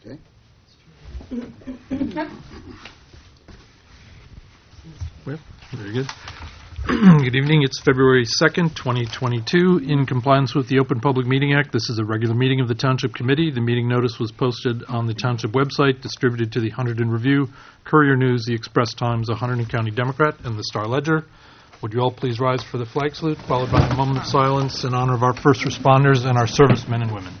Okay. Well, very good. Good evening. It's February 2nd, 2022. In compliance with the Open Public Meeting Act, this is a regular meeting of the Township Committee. The meeting notice was posted on the Township website, distributed to the Hunterdon Review, Courier News, the Express Times, the Hunterdon County Democrat, and the Star Ledger. Would you all please rise for the flag salute, followed by a moment of silence in honor of our first responders and our servicemen and women.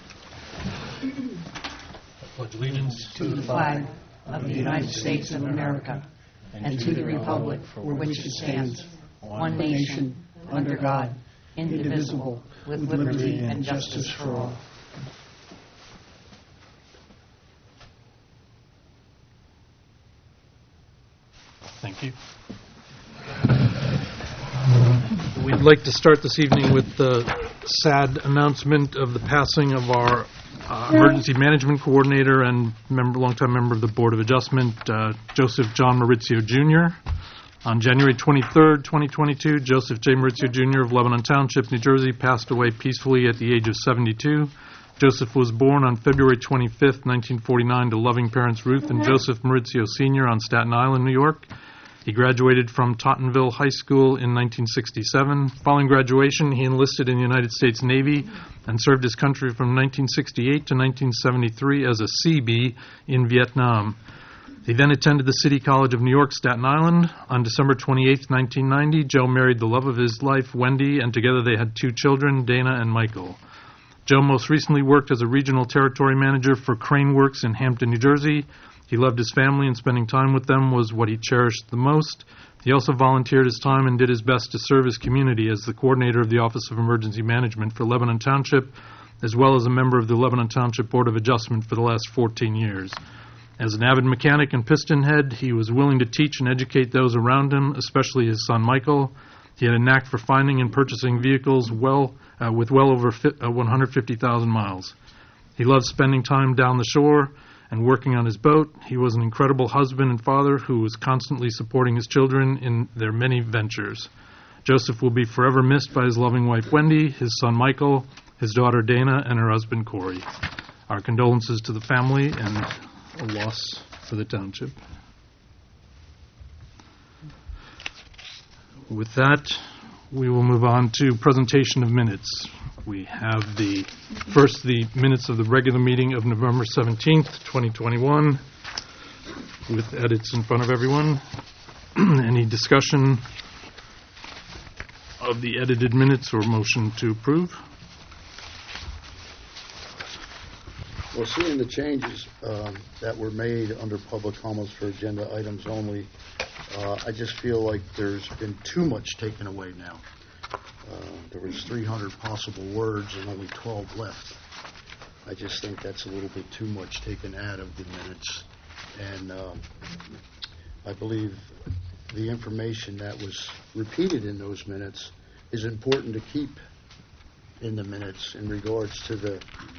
I pledge allegiance to the flag of the United States of America and to the republic for which it stands, one nation, under God, indivisible, with liberty and justice for all. Thank you. We'd like to start this evening with the sad announcement of the passing of our Emergency Management Coordinator and longtime member of the Board of Adjustment, Joseph John Maurizio Jr. On January 23rd, 2022, Joseph J. Maurizio Jr. of Lebanon Township, New Jersey, passed away peacefully at the age of 72. Joseph was born on February 25th, 1949, to loving parents Ruth and Joseph Maurizio Sr. on Staten Island, New York. He graduated from Tottenville High School in 1967. Following graduation, he enlisted in the United States Navy and served his country from 1968 to 1973 as a Seabee in Vietnam. He then attended the City College of New York, Staten Island. On December 28, 1990, Joe married the love of his life, Wendy, and together they had two children, Dana and Michael. Joe most recently worked as a regional territory manager for Crane Works in Hampton, New Jersey. He loved his family, and spending time with them was what he cherished the most. He also volunteered his time and did his best to serve his community as the coordinator of the Office of Emergency Management for Lebanon Township, as well as a member of the Lebanon Township Board of Adjustment for the last 14 years. As an avid mechanic and piston head, he was willing to teach and educate those around him, especially his son Michael. He had a knack for finding and purchasing vehicles with well over 150,000 miles. He loved spending time down the shore and working on his boat. He was an incredible husband and father who was constantly supporting his children in their many ventures. Joseph will be forever missed by his loving wife Wendy, his son Michael, his daughter Dana, and her husband Corey. Our condolences to the family and a loss for the township. With that, we will move on to presentation of minutes. We have the minutes of the regular meeting of November 17th, 2021, with edits in front of everyone. Any discussion of the edited minutes or motion to approve? Well, seeing the changes that were made under public comments for agenda items only, I just feel like there's been too much taken away now. There was 300 possible words and only 12 left. I just think that's a little bit too much taken out of the minutes. And I believe the information that was repeated in those minutes is important to keep in the minutes in regards to the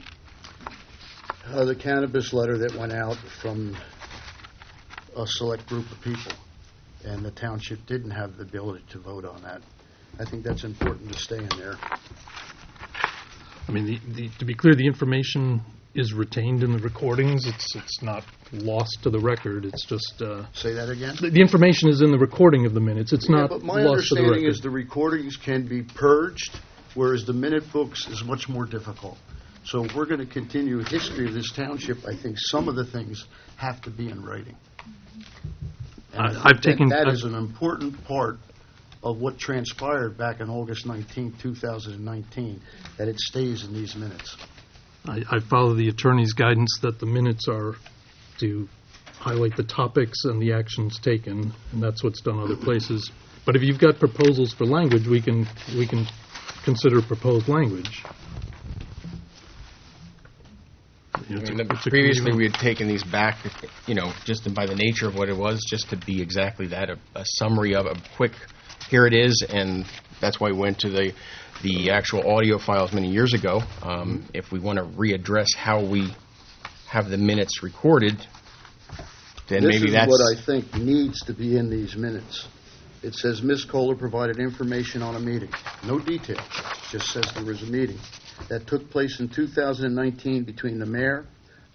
cannabis letter that went out from a select group of people, and the township didn't have the ability to vote on that. I think that's important to stay in there. I mean, to be clear, the information is retained in the recordings. It's not lost to the record. It's just... Say that again? The information is in the recording of the minutes. It's not but my lost to the record. understanding is the recordings can be purged, whereas the minute books is much more difficult. So if we're going to continue history of this township, I think some of the things have to be in writing. And that is an important part of what transpired back on August 19, 2019, that it stays in these minutes. I follow the attorney's guidance that the minutes are to highlight the topics and the actions taken, and that's what's done other places. But if you've got proposals for language, we can consider proposed language. Previously, we had taken these back, just by the nature of what it was, just to be exactly that, a summary of a quick, here it is, and that's why we went to the actual audio files many years ago. If we want to readdress how we have the minutes recorded, then maybe that's... This is what I think needs to be in these minutes. It says Ms. Kohler provided information on a meeting. No details. Just says there was a meeting that took place in 2019 between the mayor,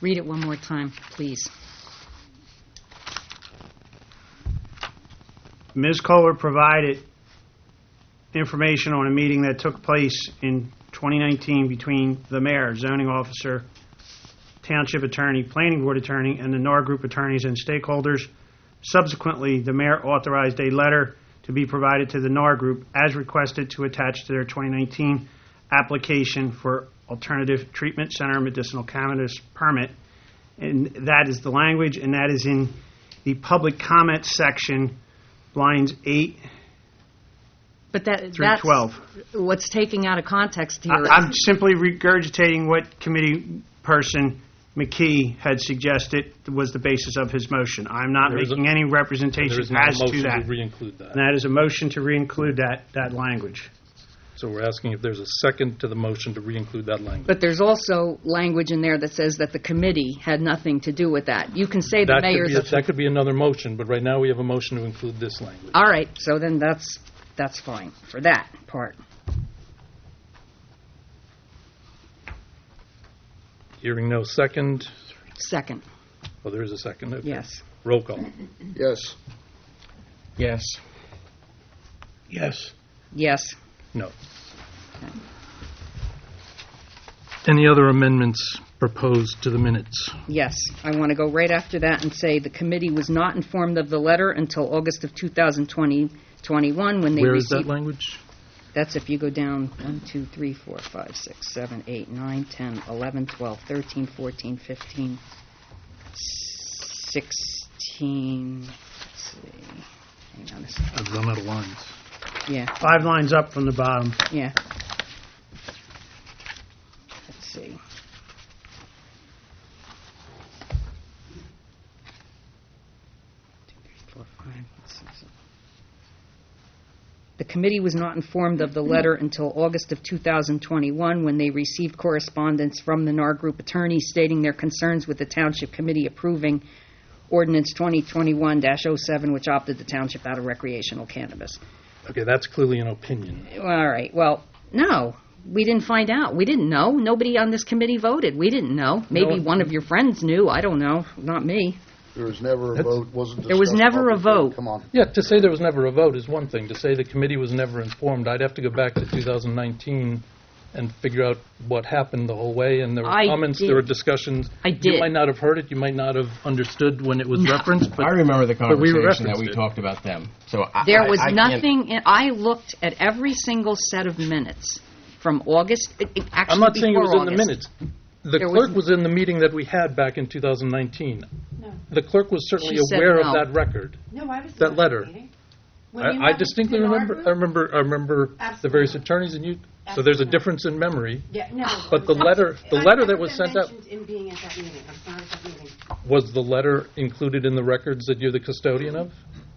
Read it one more time, please. Ms. Kohler provided information on a meeting that took place in 2019 between the mayor, zoning officer, township attorney, planning board attorney, and the NAR group attorneys and stakeholders. Subsequently, the mayor authorized a letter to be provided to the NAR group as requested to attach to their 2019 application for Alternative Treatment Center medicinal cannabis permit. And that is the language, and that is in the public comment section, lines 8 But through that's 12. what's taking out of context here. I'm simply regurgitating what committee person McKee had suggested was the basis of his motion. I'm not There is making any There representation is now as a to motion that. to re-include that. And that is a motion to re-include that language. So we're asking if there's a second to the motion to re-include that language. But there's also language in there that says that the committee had nothing to do with that. You can say the mayor's... That could be another motion, but right now we have a motion to include this language. All right, so then that's fine for that part. Hearing no second. Second, Oh, there is a second. Okay. yes. Roll call. Yes. Yes. Yes. Yes. No. Any other amendments proposed to the minutes? Yes, I want to go right after that and say the committee was not informed of the letter until August of 2021 when they Where is that received... language? That's if you go down 1, 2, 3, 4, 5, 6, 7, 8, 9, 10, 11, 12, 13, 14, 15, 16... Let's see. Hang on a second. I've run out of lines. Yeah, 5 lines up from the bottom. yeah. Let's see. The committee was not informed of the letter until August of 2021 when they received correspondence from the NAR Group attorneys stating their concerns with the Township Committee approving Ordinance 2021-07, which opted the township out of recreational cannabis. Okay, that's clearly an opinion. All right, well, no, we didn't find out. We didn't know. Nobody on this committee voted. We didn't know. Maybe No. one of your friends knew. I don't know. Not me. There was never a That's- vote, wasn't There was discussed never a publicly. vote. Come on. Yeah, to say there was never a vote is one thing. To say the committee was never informed, I'd have to go back to 2019 and figure out what happened the whole way. And there were I comments, did. there were discussions. I You did. might not have heard it. You might not have understood when it was referenced. But I remember the but we conversation that referenced we it. talked about them. So There was I can't- nothing, I looked at every single set of minutes from August, actually I'm not saying it was before in the August. minutes. The There clerk was- was in the meeting that we had back in 2019. The clerk was certainly She said aware no. of that record. No, I was That not letter. at the meeting. When you I went distinctly to our remember. group? I remember the Absolutely. various attorneys and you. So there's a Absolutely. difference in memory. Yeah, no. But the letter that was sent out- I mentioned in being at that meeting. I'm not at that meeting. Was the letter included in the records that you're the custodian of?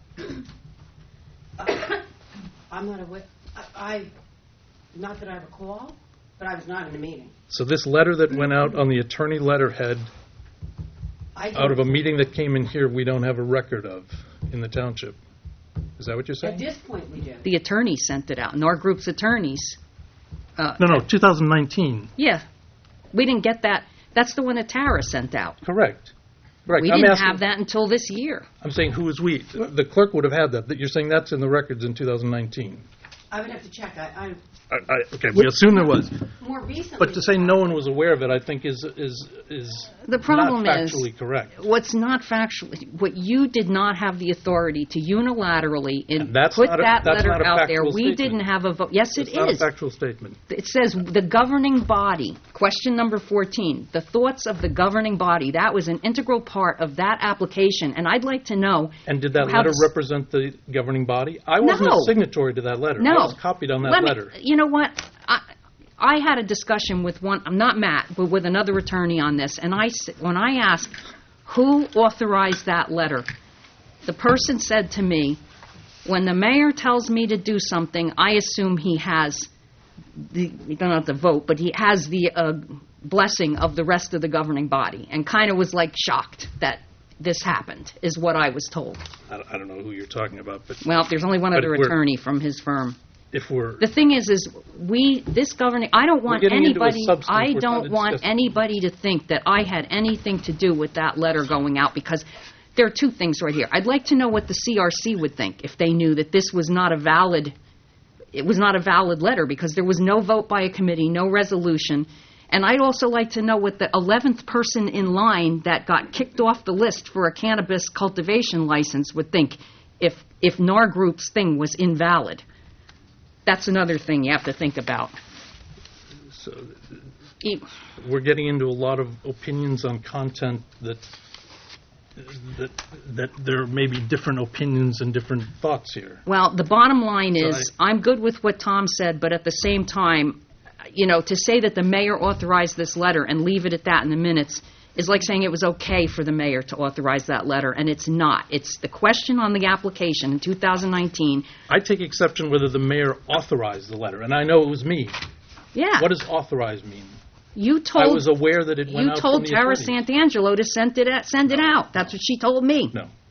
I'm not aware, not that I recall, but I was not in the meeting. So this letter that went out on the attorney letterhead I out of a don't- meeting that came in here, we don't have a record of in the township. Is that what you're At saying? this point, we do. The attorneys sent it out, NAR Group's attorneys. No, 2019. Yeah, we didn't get that. That's the one that Tara sent out. Correct. Right. We I'm didn't asking- have that until this year. I'm saying who is we? The clerk would have had that. You're saying that's in the records in 2019. I would have to check. Okay, we assume there was. More recently. But to say no one was aware of it, I think is The problem not is, factually correct. what's not factually, what you did not have the authority to unilaterally And that's put not a- that that's letter not a out there. factual We statement. didn't have a vote. Yes, it It's not a is. factual statement. It says the governing body, question number 14, the thoughts of the governing body. That was an integral part of that application, and I'd like to know. And did that how letter s- represent the governing body? I wasn't No. a signatory to that letter. No. I was copied on that Let me- letter. You know what? I had a discussion with I'm not Matt, but with another attorney on this, and when I asked who authorized that letter, the person said to me, when the mayor tells me to do something, I assume he has you don't have to vote, but he has the blessing of the rest of the governing body, and kind of was like shocked that this happened, is what I was told. I don't know who you're talking about, but Well, there's only one But other we're- attorney from his firm. if we're, The thing is this governing, I don't want getting into a anybody, substance I we're trying don't to want discuss. anybody to think that I had anything to do with that letter going out, because there are two things right here. I'd like to know what the CRC would think if they knew that this was not a valid letter, because there was no vote by a committee, no resolution. And I'd also like to know what the 11th person in line that got kicked off the list for a cannabis cultivation license would think if NAR Group's thing was invalid. That's another thing you have to think about. so E- we're getting into a lot of opinions on content that there may be different opinions and different thoughts here. Well, the bottom line is, So I'm good with what Tom said, but at the same time, to say that the mayor authorized this letter and leave it at that in the minutes is like saying it was okay for the mayor to authorize that letter, and it's not. It's the question on the application in 2019. I take exception whether the mayor authorized the letter, and I know it was me. Yeah. What does authorize mean? You I told was aware that it went you out told from the Tara attorney. Santangelo to send it out. That's what she told me.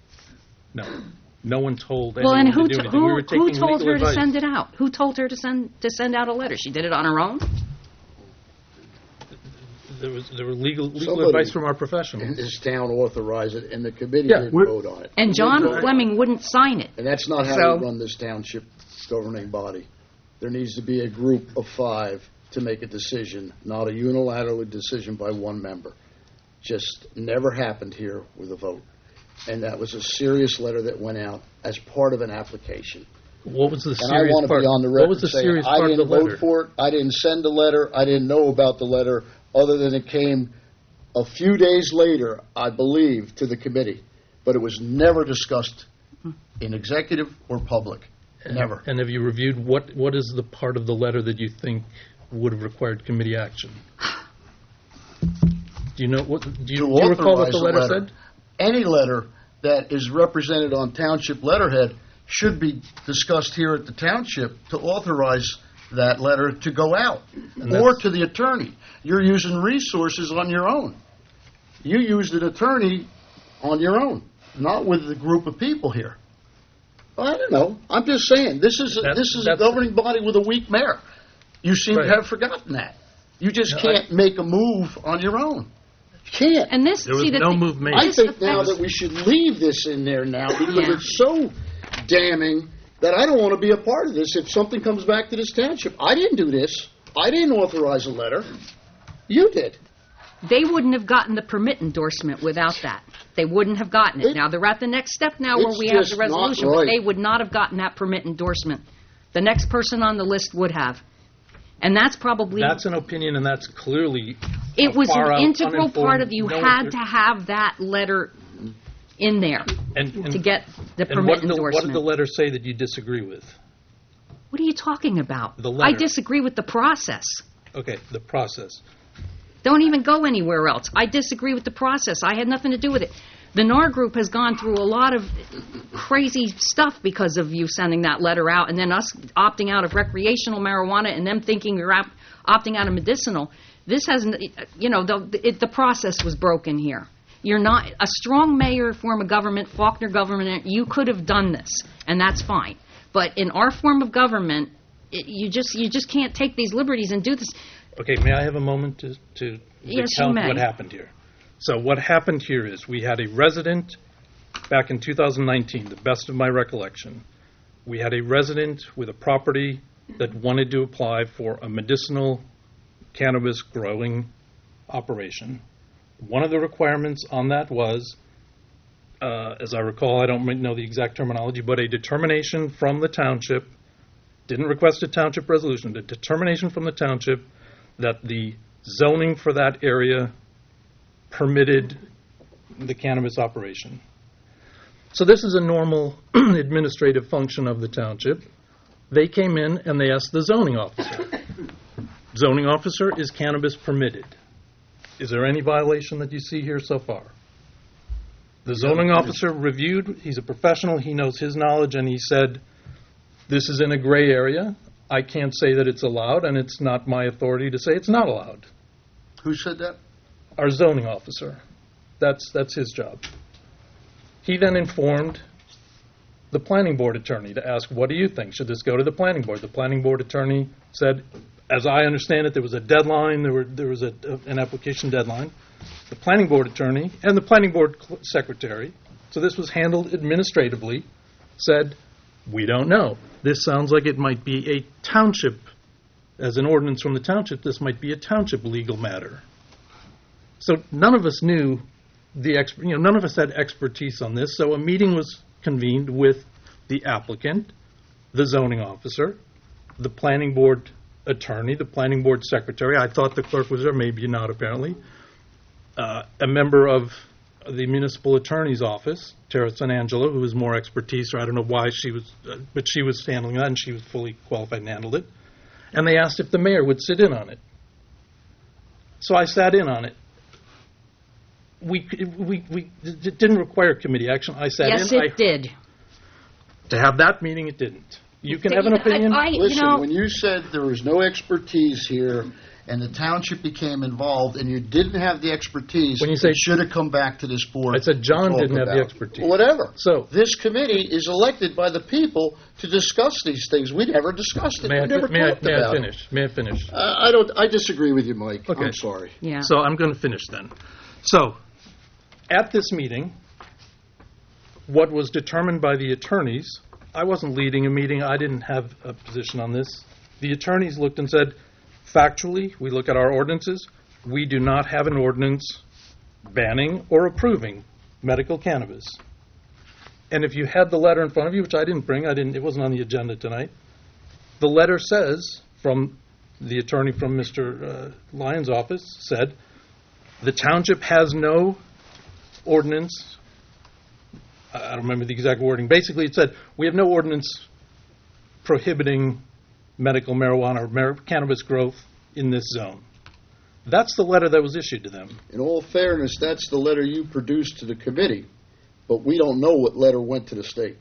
No one told Well, and anyone to do anything. We were taking who told legal her to advice. send it out? Who told her to send out a letter? She did it on her own? There were legal Somebody advice from our in professionals. this town authorized it, and the committee Yeah, didn't we're- vote on it. And John Fleming wouldn't sign it. And that's not how So- we run this township governing body. There needs to be a group of 5 to make a decision, not a unilateral decision by one member. Just never happened here with a vote. And that was a serious letter that went out as part of an application. What was the And I serious want to part? be on the What was record the saying, serious I part of the didn't vote letter? for it, I didn't send a letter, I didn't know about the letter, other than it came a few days later, I believe, to the committee. But it was never discussed in executive or public. Never. And have you reviewed what is the part of the letter that you think would have required committee action? Do you know do you recall what authorize the a letter said? Any letter that is represented on township letterhead should be discussed here at the township to authorize that letter to go out, or to the attorney. You're using resources on your own. You used an attorney on your own, not with a group of people here. I don't know. I'm just saying, this is a That's- governing body with a weak mayor. You seem Right. to have forgotten that. You just No, can't make a move on your own. You can't. And this, There was see, the no thing- move made. I this think now affects- that we should leave this in there now because Yeah. it's so damning that I don't want to be a part of this if something comes back to this township. I didn't do this. I didn't authorize a letter. You did. They wouldn't have gotten the permit endorsement without that. They wouldn't have gotten it. It- Now, they're at the next step now where It's we have just the not resolution, but right. they would not have gotten that permit endorsement. The next person on the list would have. And that's probably, That's an opinion, and that's clearly it was far an out, integral part of, uninformed, you no had one- to have that letter in there and to get the and permit what did the endorsement. letter say that you disagree with? What are you talking about? The I letter. disagree with the process. Okay, the process. Don't even go anywhere else. I disagree with the process. I had nothing to do with it. The NAR group has gone through a lot of crazy stuff because of you sending that letter out, and then us opting out of recreational marijuana and them thinking you're opting out of medicinal. This hasn't, the process was broken here. You're not, a strong mayor form of government, Faulkner government, you could have done this, and that's fine. But in our form of government, you just can't take these liberties and do this. Okay, may I have a moment to Yes, you recount may. what happened here? So what happened here is we had a resident back in 2019, the best of my recollection. We had a resident with a property that wanted to apply for a medicinal cannabis growing operation. One of the requirements on that was, as I recall, I don't know the exact terminology, but a determination from the township, didn't request a township resolution, a determination from the township that the zoning for that area permitted the cannabis operation. So this is a normal administrative function of the township. They came in and they asked the zoning officer. Zoning officer, is cannabis permitted? Is there any violation that you see here so far? The zoning officer reviewed, he's a professional, he knows his knowledge, and he said, this is in a gray area. I can't say that it's allowed, and it's not my authority to say it's not allowed. Who said that? Our zoning officer. That's his job. He then informed the planning board attorney to ask, what do you think? Should this go to the planning board? The planning board attorney said, as I understand it, there was a deadline, there was an application deadline. The planning board attorney and the planning board secretary, so this was handled administratively, said, we don't know. This sounds like it might be a township, as an ordinance from the township, this might be a township legal matter. So none of us knew none of us had expertise on this, so a meeting was convened with the applicant, the zoning officer, the planning board attorney, the planning board secretary. I thought the clerk was there, maybe not apparently. A member of the municipal attorney's office, Tara San Angelo, who was more expertise, or I don't know why she was, but she was handling that, and she was fully qualified and handled it. And they asked if the mayor would sit in on it. So I sat in on it. It didn't require committee action. I sat in. Yes, it did. To have that meeting, it didn't. You can have an opinion. Listen, when you said there was no expertise here and the township became involved and you didn't have the expertise, when you say, it should have come back to this board. I said John didn't have the expertise. Whatever. So this committee is elected by the people to discuss these things. We never discussed it. May I finish? I disagree with you, Mike. Okay. I'm sorry. Yeah. So I'm going to finish then. So at this meeting, what was determined by the attorneys, I wasn't leading a meeting. I didn't have a position on this. The attorneys looked and said, factually, we look at our ordinances. We do not have an ordinance banning or approving medical cannabis. And if you had the letter in front of you, which I didn't bring, it wasn't on the agenda tonight, the letter says, from the attorney from Mr. Lyons' office, said, the township has no ordinance. I don't remember the exact wording. Basically, it said, we have no ordinance prohibiting medical marijuana or cannabis growth in this zone. That's the letter that was issued to them. In all fairness, that's the letter you produced to the committee, but we don't know what letter went to the state.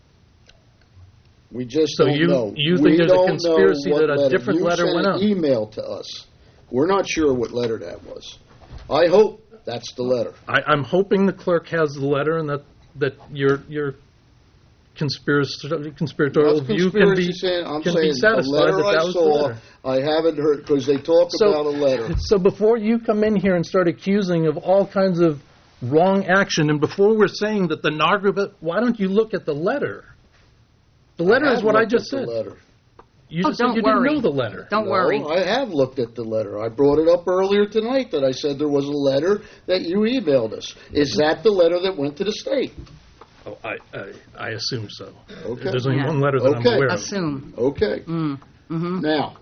We just don't know. You think there's a conspiracy that a different letter went out? You sent an email to us. We're not sure what letter that was. I hope that's the letter. I'm hoping the clerk has the letter and that your conspiratorial view can be satisfied that was the letter. I haven't heard, because they talk about a letter. So before you come in here and start accusing of all kinds of wrong action, and before we're saying that the NAR group, why don't you look at the letter? The letter is what I just said. You just said you didn't know the letter. Don't worry. I have looked at the letter. I brought it up earlier tonight that I said there was a letter that you emailed us. Is that the letter that went to the state? Oh, I assume so. Okay. There's only one letter that I'm aware of. Assume. Okay. Mm-hmm. Now,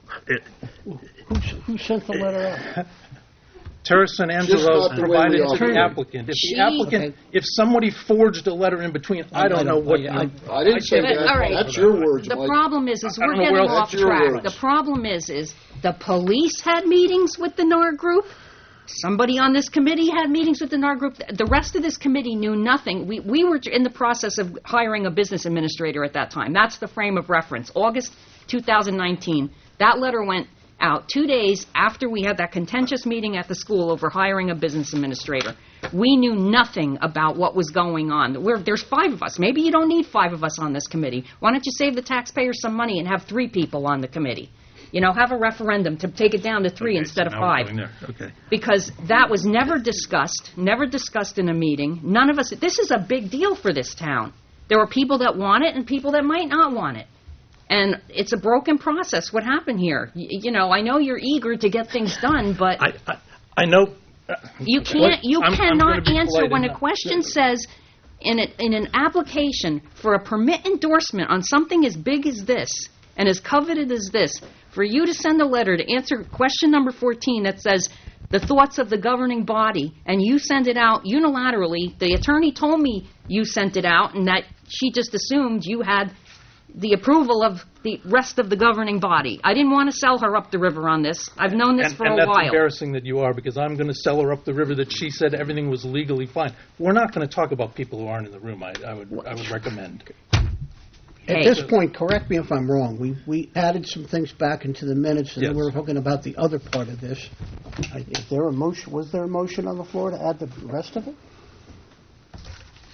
Who sent the letter out? Tara San Angelo not the way provided we to the operate. applicant. If somebody forged a letter in between, I don't know what. I didn't say But, that. all right. That's your words, The Mike. problem is I we're don't know getting where else- off That's your track. words. The problem is the police had meetings with the NAR group. Somebody on this committee had meetings with the NAR group. The rest of this committee knew nothing. We were in the process of hiring a business administrator at that time. That's the frame of reference. August 2019. That letter went out 2 days after we had that contentious meeting at the school over hiring a business administrator. We knew nothing about what was going on. There's 5 of us. Maybe you don't need 5 of us on this committee. Why don't you save the taxpayers some money and have 3 people on the committee? You know, have a referendum to take it down to 3 instead of 5. Okay. Because that was never discussed in a meeting. None of us, this is a big deal for this town. There were people that want it and people that might not want it. And it's a broken process. What happened here? You know, I know you're eager to get things done, but I know. you can't. You I'm cannot gonna be answer polite when a enough. question says in an application for a permit endorsement on something as big as this and as coveted as this. For you to send a letter to answer question number 14 that says the thoughts of the governing body, and you send it out unilaterally. The attorney told me you sent it out, and that she just assumed you had the approval of the rest of the governing body. I didn't want to sell her up the river on this. I've known this for a that's while. Embarrassing that you are, because I'm going to sell her up the river that she said everything was legally fine. We're not going to talk about people who aren't in the room. I would recommend. At Hey. this point, correct me if I'm wrong, we added some things back into the minutes, and Yes. then we were talking about the other part of this. Was there a motion on the floor to add the rest of it?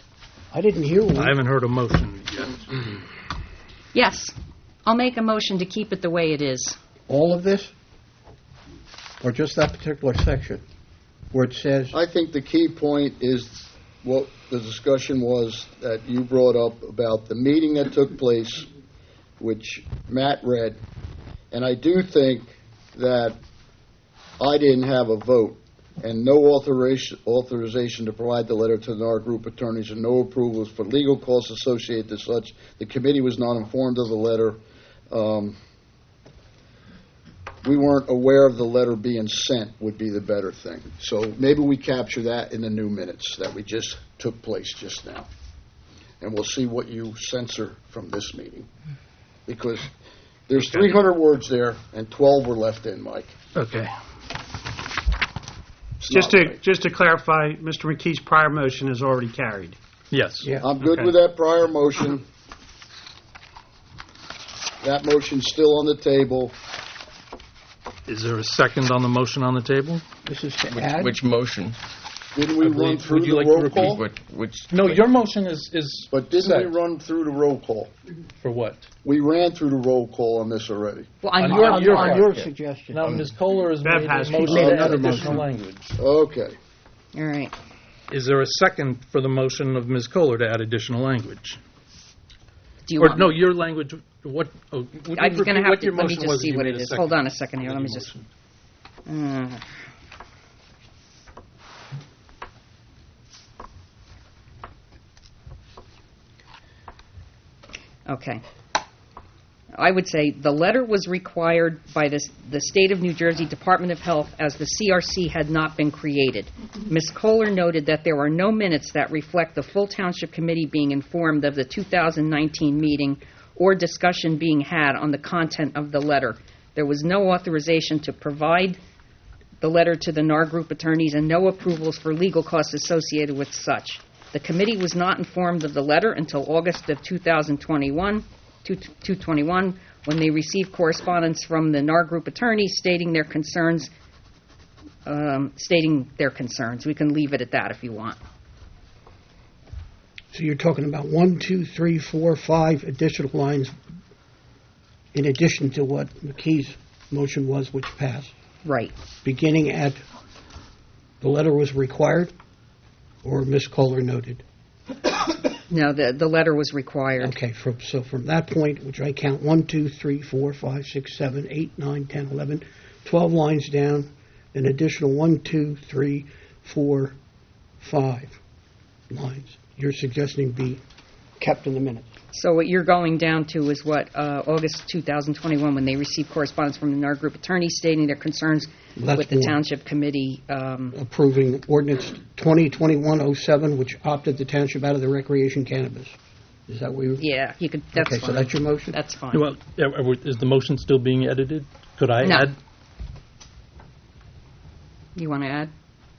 I didn't hear one. I haven't heard a motion yet. Yes, I'll make a motion to keep it the way it is. All of this? Or just that particular section where it says, I think the key point is what the discussion was that you brought up about the meeting that took place, which Matt read, and I do think that I didn't have a vote, and no authorization to provide the letter to the NAR group attorneys, and no approvals for legal costs associated to such. The committee was not informed of the letter. We weren't aware of the letter being sent would be the better thing. So maybe we capture that in the new minutes that we just took place just now. And we'll see what you censor from this meeting. Because there's 300 words there, and 12 were left in, Mike. Okay. It's Just not to right. just to clarify, Mr. McKee's prior motion is already carried. Yes. yeah, I'm good Okay. with that prior motion. That motion's still on the table. Is there a second on the motion on the table? this is to add? Which motion? Didn't we I run believe- through would you the like to roll repeat call? Which? No, your motion is But didn't set. we run through the roll call? For what? We ran through the roll call on this already. Well, On on your- your, your on part. your, Your suggestion. Now, Ms. Kohler has Bev made has. a She motion made to add another additional motion. language. Okay. all right. Is there a second for the motion of Ms. Kohler to add additional language? Do you Or, want no, your language, what, would you I'm going to repeat have what to, your let me motion just was see if you what made it a is. second Hold on a second here, to let me your just, motion? Okay. I would say the letter was required by the State of New Jersey Department of Health as the CRC had not been created. Ms. Kohler noted that there are no minutes that reflect the full Township Committee being informed of the 2019 meeting or discussion being had on the content of the letter. There was no authorization to provide the letter to the NAR group attorneys and no approvals for legal costs associated with such. The committee was not informed of the letter until August of 2021, when they received correspondence from the NAR group attorneys stating their concerns. We can leave it at that if you want. So you're talking about 1, 2, 3, 4, 5 additional lines in addition to what McKee's motion was, which passed. Right. Beginning at the letter was required, or Ms. Kohler noted? No, the letter was required. Okay, so from that point, which I count 1, 2, 3, 4, 5, 6, 7, 8, 9, 10, 11, 12 lines down, an additional 1, 2, 3, 4, 5 lines. You're suggesting be kept in the minutes. So what you're going down to is what, August 2021, when they received correspondence from the NAR group attorneys stating their concerns That's with the one. Township Committee. Approving ordinance 2021-07, which opted the township out of the recreation cannabis. Is that what you? Yeah, you could, that's Okay, fine. so that's your motion? That's fine. Well, is the motion still being edited? Could I No. add? You want to add?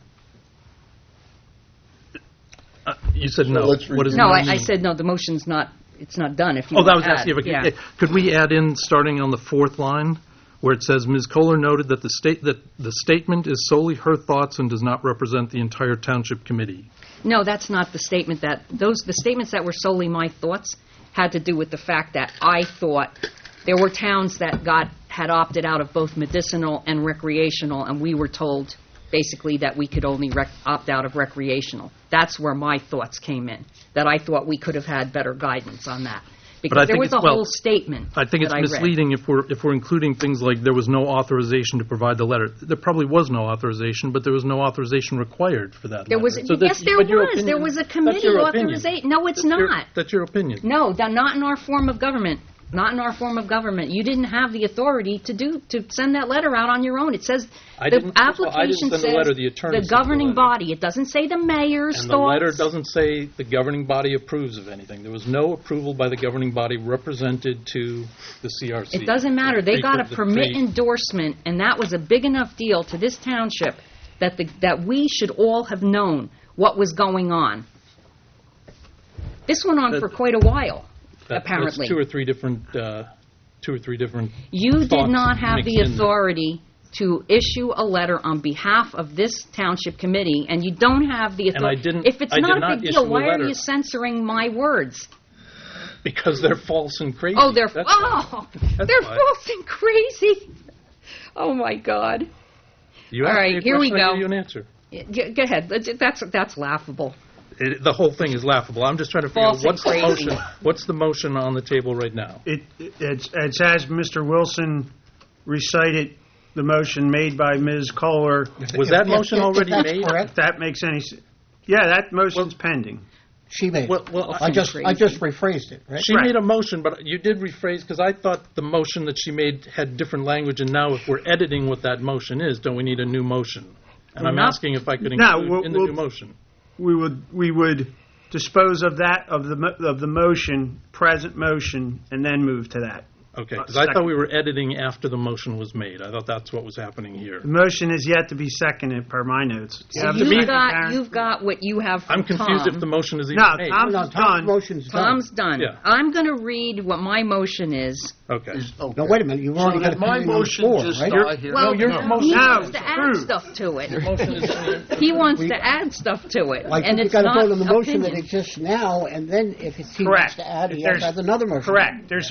You said no. let's What is No, the I motion? said no, the motion's not, it's not done if you Oh, that want was to add. asking if Yeah. could we add in, starting on the fourth line, where it says, Ms. Kohler noted that the statement is solely her thoughts and does not represent the entire Township Committee. No, that's not the statement the statements that were solely my thoughts had to do with the fact that I thought there were towns that had opted out of both medicinal and recreational, and we were told basically that we could only opt out of recreational. That's where my thoughts came in, that I thought we could have had better guidance on that. I Because there think was a it's- well, whole statement I think it's that I read. misleading if we're including things like there was no authorization to provide the letter. There probably was no authorization, but there was no authorization required for that There letter. was, So that's- yes, there but your was. There opinion- was a that's committee your opinion. authorization. No, it's not. That's your opinion. No, not in our form of government. Not in our form of government. You didn't have the authority to send that letter out on your own. It says I the didn't- well, I didn't application send the says letter, the attorney the sent the governing letter. body. It doesn't say the mayor's And thoughts. the letter doesn't say the governing body approves of anything. There was no approval by the governing body represented to the CRC. It doesn't matter. They got a the- permit they- endorsement, and that was a big enough deal to this township that we should all have known what was going on. This went on That- for quite a while, That's apparently. two or three different You did thoughts not have mixed the in there. authority to issue a letter on behalf of this township committee, and you don't have the And authority. I didn't- If it's I did not a not big issue deal, a why are letter. you censoring my words? Because they're false and crazy. Oh, they're That's why. That's they're why. false and crazy. Oh my God! You All asked right, me a here we question, I go. gave you an answer. Go ahead. That's laughable. The whole thing is laughable. I'm just trying to figure out False and what's the crazy. motion. What's the motion on the table right now? It's as Mr. Wilson recited the motion made by Ms. Kohler. Was that motion If already that's made? correct, If that makes any sense. Yeah, that motion's pending. she made it. Well, I just rephrased it, right? She Right. made a motion, but you did rephrase, because I thought the motion that she made had different language, and now if we're editing what that motion is, don't we need a new motion? And I'm Not- asking if I could No, include in the we'll- new motion. We would dispose of that, of the motion, present motion, and then move to that. Okay, because I Second. thought we were editing after the motion was made. I thought that's what was happening here. The motion is yet to be seconded per my notes. So have a you've second, got Karen? you've got what you have from I'm confused Tom. if the motion is even No, made. Tom's No, Tom's done. motion's done. Tom's done. Yeah. I'm going to read what my motion is. Okay. Okay. No, wait a minute, you've already So got did a my pending on the motion floor, just right? die here? Well, your he motion wants is to add approved. stuff to it. Motion is He wants to add stuff to it, Like, and you've it's got to not vote on the motion that opinion. exists now, and then if he wants Correct. to add, he There's- has to add another motion. Correct. There's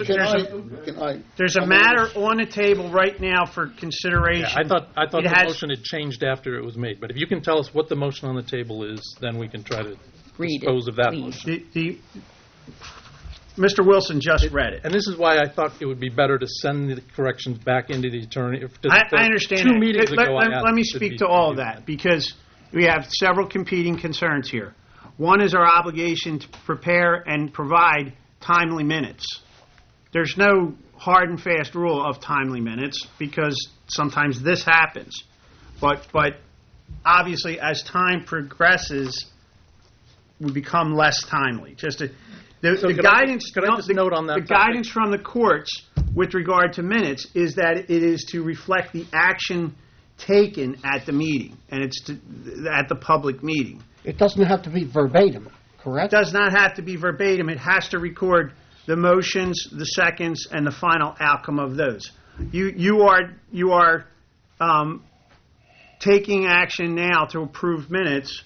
a matter on the table right now for consideration. I thought It the has- motion had changed after it was made. But if you can tell us what the motion on the table is, then we can try to Read it, dispose of that please. motion. Mr. Wilson just read it. And this is why I thought it would be better to send the corrections back into the attorney. I understand Two that. meetings ago, I asked Let me it to speak be- to all of that, because we have several competing concerns here. One is our obligation to prepare and provide timely minutes. There's no hard and fast rule of timely minutes, because sometimes this happens. But obviously, as time progresses, we become less timely. The could I- guidance. could I just note on that The topic? guidance from the courts with regard to minutes is that it is to reflect the action taken at the meeting, and it's at the public meeting. It doesn't have to be verbatim, It correct? does not have to be verbatim. It has to record the motions, the seconds, and the final outcome of those. You are taking action now to approve minutes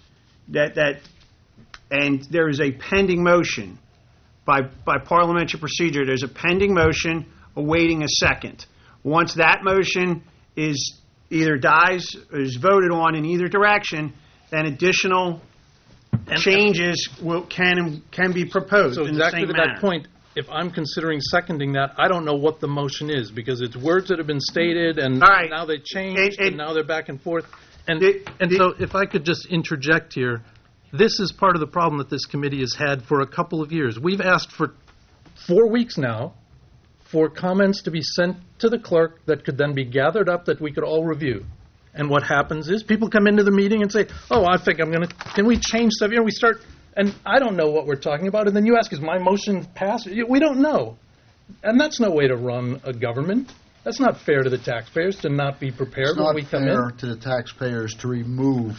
and there is a pending motion by parliamentary procedure. There's a pending motion awaiting a second. Once that motion is either dies or is voted on in either direction, then additional changes can be proposed So in the exactly same to manner. that point, if I'm considering seconding that, I don't know what the motion is, because it's words that have been stated, and All right. now they changed, and now they're back and forth. And It- so if I could just interject here, this is part of the problem that this committee has had for a couple of years. We've asked for 4 weeks now for comments to be sent to the clerk that could then be gathered up that we could all review. And what happens is people come into the meeting and say, oh, I think can we change stuff? We start, and I don't know what we're talking about. And then you ask, is my motion passed? We don't know. And that's no way to run a government. That's not fair to the taxpayers to not be prepared It's when not we come fair in. to the taxpayers to remove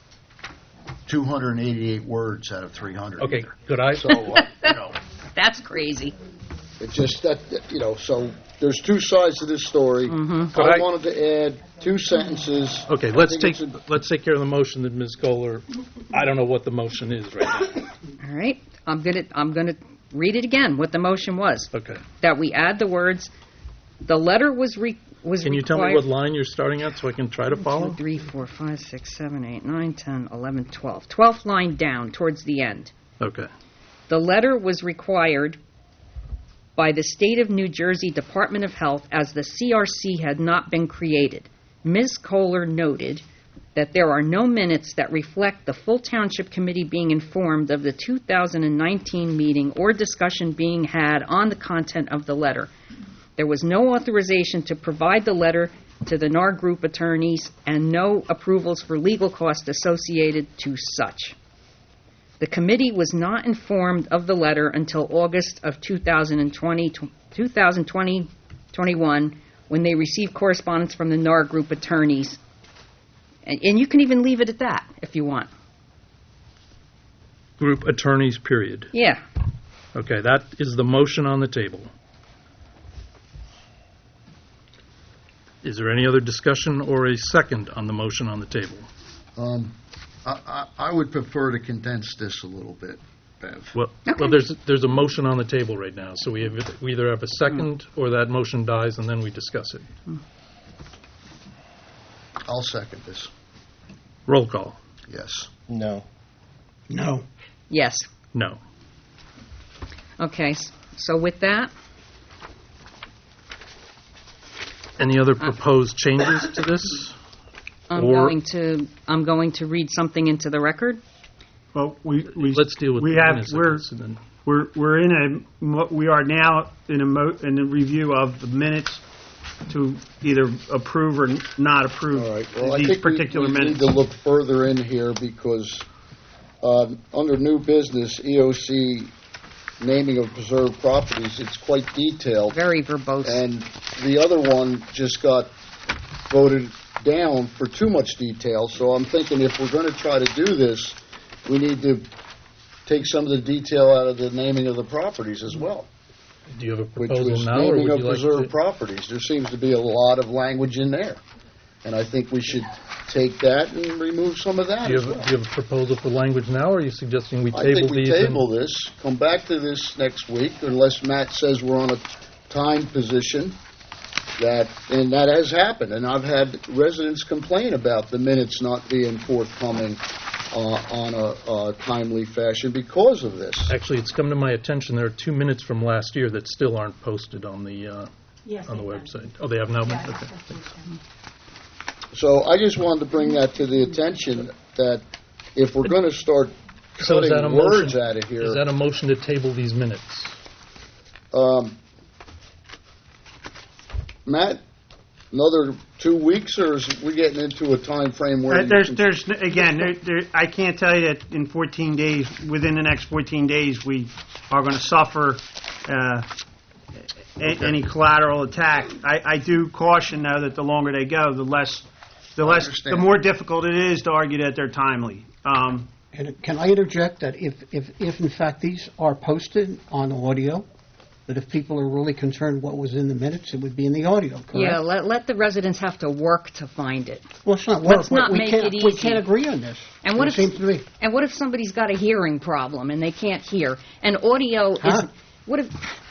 288 words out of 300. Okay, either. could I? So, That's crazy. it just, so there's two sides to this story. Could I I- wanted to add 2 sentences. Okay, I let's think take it's care of the motion that Ms. Kohler, I don't know what the motion is right now. All right, I'm gonna read it again. What the motion was, Okay. that we add the words. The letter was Can you tell me what line you're starting at so I can try to follow? 2, 3, 4, 5, 6, 7, 8, 9, 10, 11, 12. 12th line down towards the end. Okay. The letter was required by the State of New Jersey Department of Health as the CRC had not been created. Ms. Kohler noted that there are no minutes that reflect the full Township Committee being informed of the 2019 meeting or discussion being had on the content of the letter. There was no authorization to provide the letter to the NAR Group attorneys and no approvals for legal costs associated to such. The committee was not informed of the letter until August of 2020-21 when they received correspondence from the NAR Group attorneys. And you can even leave it at that if you want. Group attorneys, period. Yeah. Okay, that is the motion on the table. Is there any other discussion or a second on the motion on the table? I would prefer to condense this a little bit, Bev. Well, Okay. there's a motion on the table right now, so we either have a second or that motion dies, and then we discuss it. I'll second this, Roll call. yes. No. No. Yes. No. Okay, so with that, Any other proposed changes to this? I'm Or- going to read something into the record. Well, Let's deal with we the have, minutes of we're, this, and then- we are now in a review of the minutes to either approve or not approve All right, well, I these think particular we need minutes. to look further in here because under new business, EOC naming of preserved properties, it's quite detailed. Very verbose. And the other one just got voted down for too much detail. So I'm thinking if we're going to try to do this, we need to take some of the detail out of the naming of the properties as well, Do you have a which proposal was now, or naming would of you like preserved to? properties. There seems to be a lot of language in there. And I think we should take that and remove some of that Do you as have, well. do you have a proposal for language now, or are you suggesting we I table think we these? and- table this, come back to this next week, unless Matt says we're on a time position, and that has happened. And I've had residents complain about the minutes not being forthcoming on a timely fashion because of this. Actually, it's come to my attention, there are 2 minutes from last year that still aren't posted on the Yes, on the they can. website. Oh, they have now? Yeah, Okay. that's what they can. So I just wanted to bring that to the attention, that if we're going to start So is that a cutting words motion? out of here. Is that a motion to table these minutes? Matt, another 2 weeks, or is we getting into a time frame where you can- I can't tell you that in 14 days, within the next 14 days, we are going to suffer any collateral attack. I do caution, though, that the longer they go, the understand. more difficult it is to argue that they're timely. And can I interject that if in fact these are posted on audio, that if people are really concerned what was in the minutes, it would be in the audio, correct? Yeah, let the residents have to work to find it. Well, it's not work. Let's not make it We easy. can't agree on this. And what It if seems to me. And what if somebody's got a hearing problem and they can't hear? And audio is Huh? what if?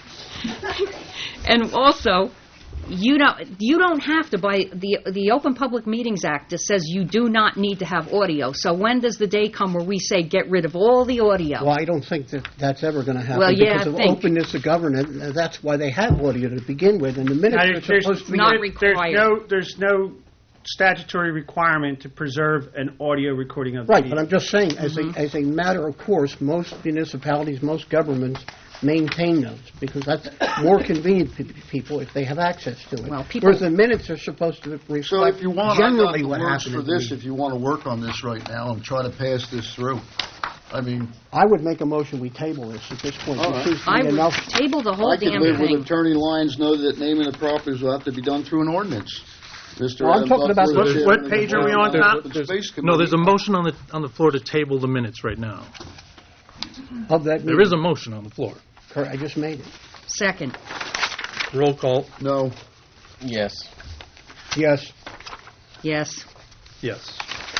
And also, you don't have to by the Open Public Meetings Act. It says you do not need to have audio. So when does the day come where we say get rid of all the audio? Well, I don't think that that's ever going to happen Well, yeah, because I of think. openness of government. That's why they have audio to begin with, and the minutes are supposed to be. Not required. There's no statutory requirement to preserve an audio recording of the Right, meeting. but I'm just saying, as a matter of course, most municipalities, most governments maintain those because that's more convenient to people if they have access to it. Well, people- Whereas the minutes are supposed to reflect So if you want, I got generally the what words happened. for at the this, meeting. if you want to work on this right now and try to pass this through. I mean, I would make a motion we table this at this point. All There right. seems to I be would enough. table the whole I could damn live with thing. Attorney Lyons know that naming the properties will have to be done through an ordinance. Mr. Well, I'm Adam talking about Butler, the- the What chairman of the page are we Board on, of the Tom? Open Space No, there's a Committee. motion on the floor to table the minutes right now. Of that There is a motion on the floor. I just made it. Second. Roll call, No. Yes. Yes. Yes. yes.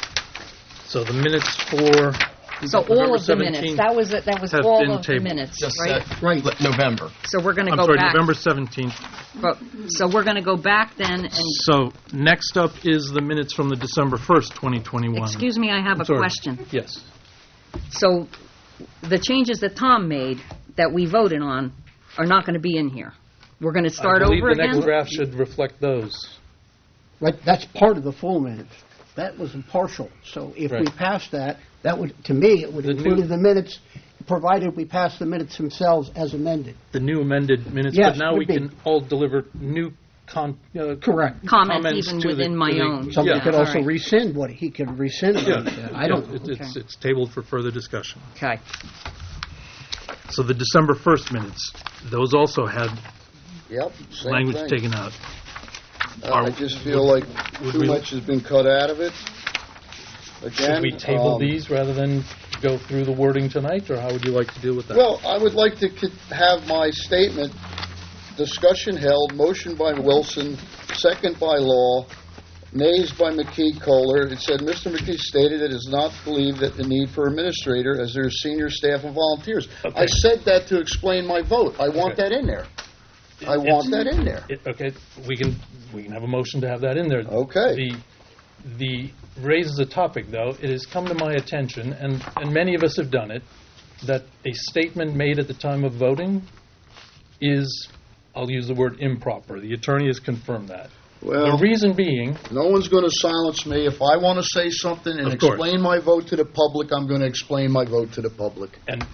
So the minutes for So all November of the minutes. 17th That was have all been of the tabled. minutes, Just right? Right. November. So we're going to I'm go sorry, back. November 17th. So we're going to go back then and. So next up is the minutes from the December 1st, 2021. Excuse me, I have I'm a sorry. question. Yes. So the changes that Tom made that we voted on are not going to be in here. We're going to start I believe over the next again? draft should reflect those. Right, that's part of the full minutes. That was a partial. So if we Right. pass that would, to me, it would The include new- the minutes, provided we pass the minutes themselves as amended. The new amended minutes, Yes, but now would we be. can all deliver new Correct. Comments even to the- within my to the- own. Somebody Yeah. could all also right. rescind what he could rescind. what he said. I don't. Yeah, it's tabled for further discussion. Okay. So the December 1st minutes, those also had Yep, same language thing. taken out. I just feel like would too we- much has been cut out of it. Again, Should we table these rather than go through the wording tonight, or how would you like to deal with that? Well, I would like to have my statement, discussion held, motion by Wilson, second by Law, nays by McKee Kohler. It said, Mr. McKee stated it does not believe that the need for administrator as there are senior staff and volunteers. Okay. I said that to explain my vote. I want that in there. I want that in there. Okay, we can have a motion to have that in there. Okay. The raises a topic, though. It has come to my attention, and many of us have done it, that a statement made at the time of voting is, I'll use the word improper. The attorney has confirmed that. Well, The reason being, no one's going to silence me. If I want to say something and Of course. explain my vote to the public, I'm going to explain my vote to the public.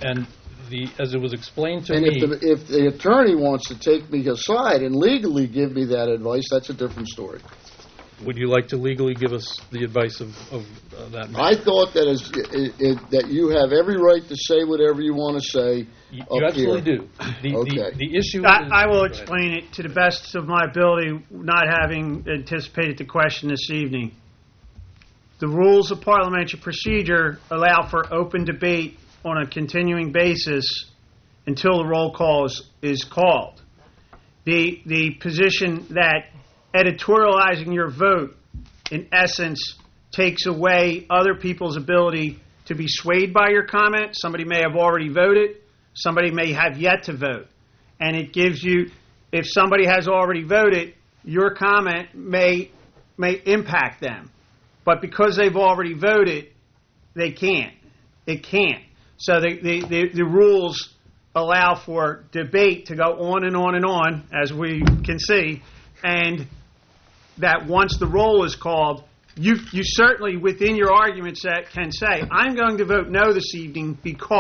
as it was explained to And me, if the attorney wants to take me aside and legally give me that advice, that's a different story. would you like to legally give us the advice of that matter? I thought that that you have every right to say whatever you want to say. You up absolutely here. do. Okay. The issue is... I will Go ahead. explain it to the best of my ability, not having anticipated the question this evening. The rules of parliamentary procedure allow for open debate on a continuing basis until the roll call is called. The position that editorializing your vote, in essence, takes away other people's ability to be swayed by your comment. Somebody may have already voted. Somebody may have yet to vote. And it gives you, if somebody has already voted, your comment may impact them. But because they've already voted, they can't. It can't. So the rules allow for debate to go on and on and on, as we can see, and that once the roll is called, you certainly within your argument set can say, I'm going to vote no this evening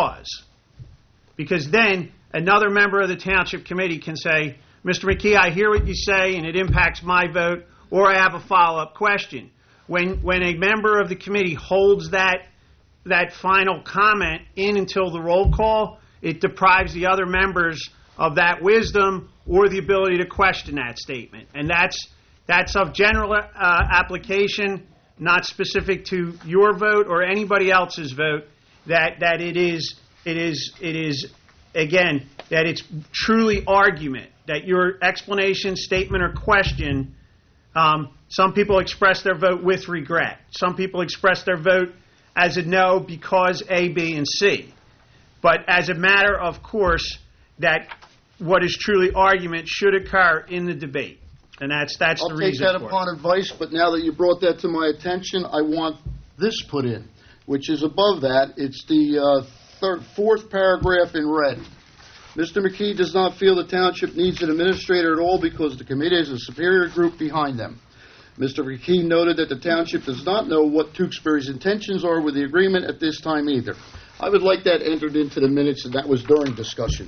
because then another member of the township committee can say, Mr. McKee, I hear what you say and it impacts my vote, or I have a follow-up question. When a member of the committee holds that final comment in until the roll call, it deprives the other members of that wisdom or the ability to question that statement. And that's of general application, not specific to your vote or anybody else's vote, that it is again, that it's truly argument, that your explanation, statement, or question, some people express their vote with regret. Some people express their vote as a no because A, B, and C. But as a matter of course, that what is truly argument should occur in the debate. And that's the reason for it. I'll take that upon advice, but now that you brought that to my attention, I want this put in, which is above that. It's the fourth paragraph in red. Mr. McKee does not feel the township needs an administrator at all because the committee has a superior group behind them. Mr. McKee noted that the township does not know what Tewksbury's intentions are with the agreement at this time either. I would like that entered into the minutes, and that was during discussion.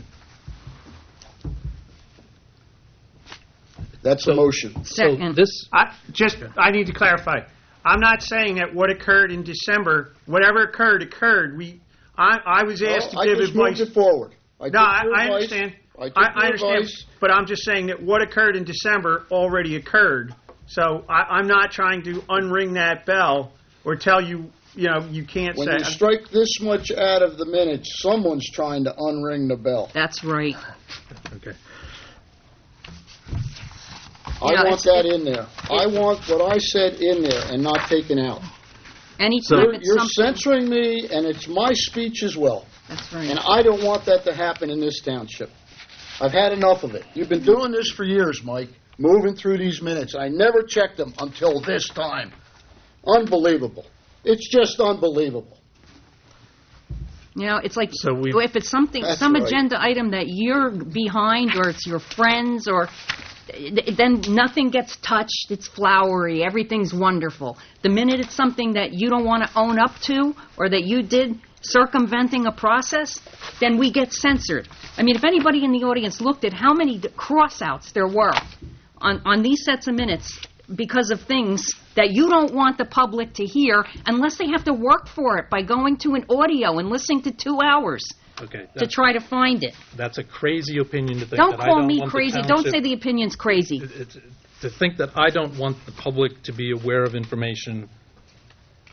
That's a motion. Second. I need to clarify. I'm not saying that what occurred in December, whatever occurred. I was asked to give I just advice. moved it forward. I understand. I understand. Advice. But I'm just saying that what occurred in December already occurred. So I'm not trying to unring that bell or tell you, you can't When say. you strike this much out of the minutes, someone's trying to unring the bell. That's right. Okay. I want that in there. I want what I said in there and not taken out. Anytime it's You're something... censoring me, and it's my speech as well. That's right. And I don't want that to happen in this township. I've had enough of it. You've been doing this for years, Mike, moving through these minutes. I never checked them until this time. Unbelievable. It's just unbelievable. It's like So if it's something, That's some right. agenda item that you're behind, or it's your friends, or then nothing gets touched. It's flowery. Everything's wonderful. The minute it's something that you don't want to own up to, or that you did circumventing a process, then we get censored. I mean, if anybody in the audience looked at how many cross-outs there were on these sets of minutes because of things that you don't want the public to hear unless they have to work for it by going to an audio and listening to 2 hours to try to find it. That's a crazy opinion to think Don't that I call don't me want the crazy. Don't township- say the opinion's crazy. To think that I don't want the public to be aware of information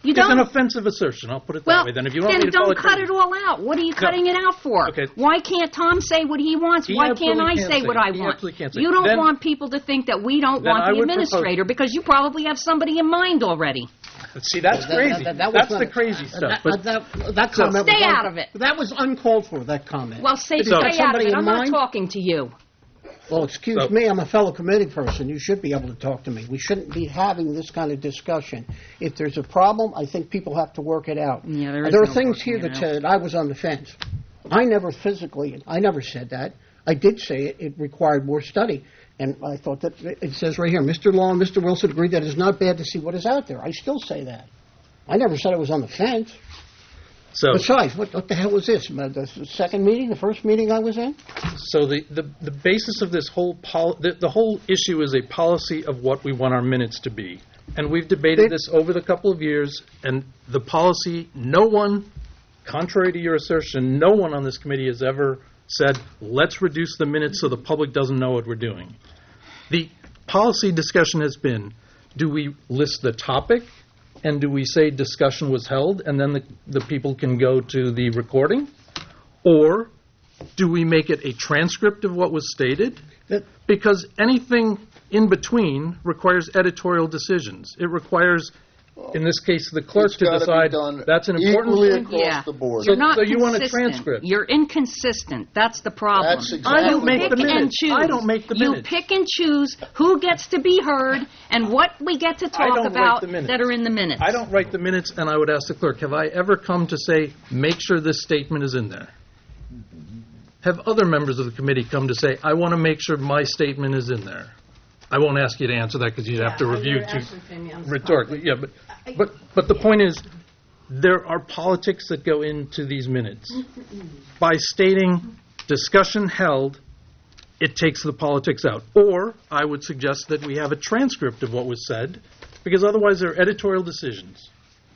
You It's an don't. offensive assertion, I'll put it that Well, way. Then if you want me then to call don't it cut crazy. it all out. What are you cutting it out for? Okay. Why can't Tom say what he wants? He Why can't absolutely I can't say say what it. I He want? absolutely can't say You it. don't Then- want people to think that we don't Then want I the would propose- administrator because you probably have somebody in mind already. See, that's crazy. That was That's not- the crazy stuff. But That comment Stay was out of it. That was uncalled for, that comment. Well, stay If you've got out of somebody it. in I'm not mind- talking to you. Well, excuse So- me, I'm a fellow committee person. You should be able to talk to me. We shouldn't be having this kind of discussion. If there's a problem, I think people have to work it out. Yeah, there is There are no things working here it that out. said I was on the fence. I never said that. I did say it required more study. And I thought that it says right here, Mr. Law and Mr. Wilson agreed that it's not bad to see what is out there. I still say that. I never said I was on the fence. so Besides, what the hell was this? The second meeting, the first meeting I was in? So the basis of this whole the whole issue is a policy of what we want our minutes to be. And we've debated this over the couple of years, and the policy, no one, contrary to your assertion, no one on this committee has ever said, let's reduce the minutes so the public doesn't know what we're doing. The policy discussion has been, do we list the topic, and do we say discussion was held, and then the people can go to the recording? Or do we make it a transcript of what was stated? Because anything in between requires editorial decisions. It requires, in this case, the clerk It's to gotta be decide done that's an important equally thing. across Yeah. the board. You're not So you want a consistent. transcript. You're inconsistent. That's the problem. That's exactly I don't make You the pick and minutes. choose. I don't make the You minutes. pick and choose who gets to be heard and what we get to I talk don't write about the minutes. that are in the minutes. I don't write the minutes, and I would ask the clerk, have I ever come to say, make sure this statement is in there? Have other members of the committee come to say, I want to make sure my statement is in there? I won't ask you to answer that because you'd have to review it rhetorically. Yeah, but the point is, there are politics that go into these minutes. By stating discussion held, it takes the politics out. Or I would suggest that we have a transcript of what was said, because otherwise they're editorial decisions.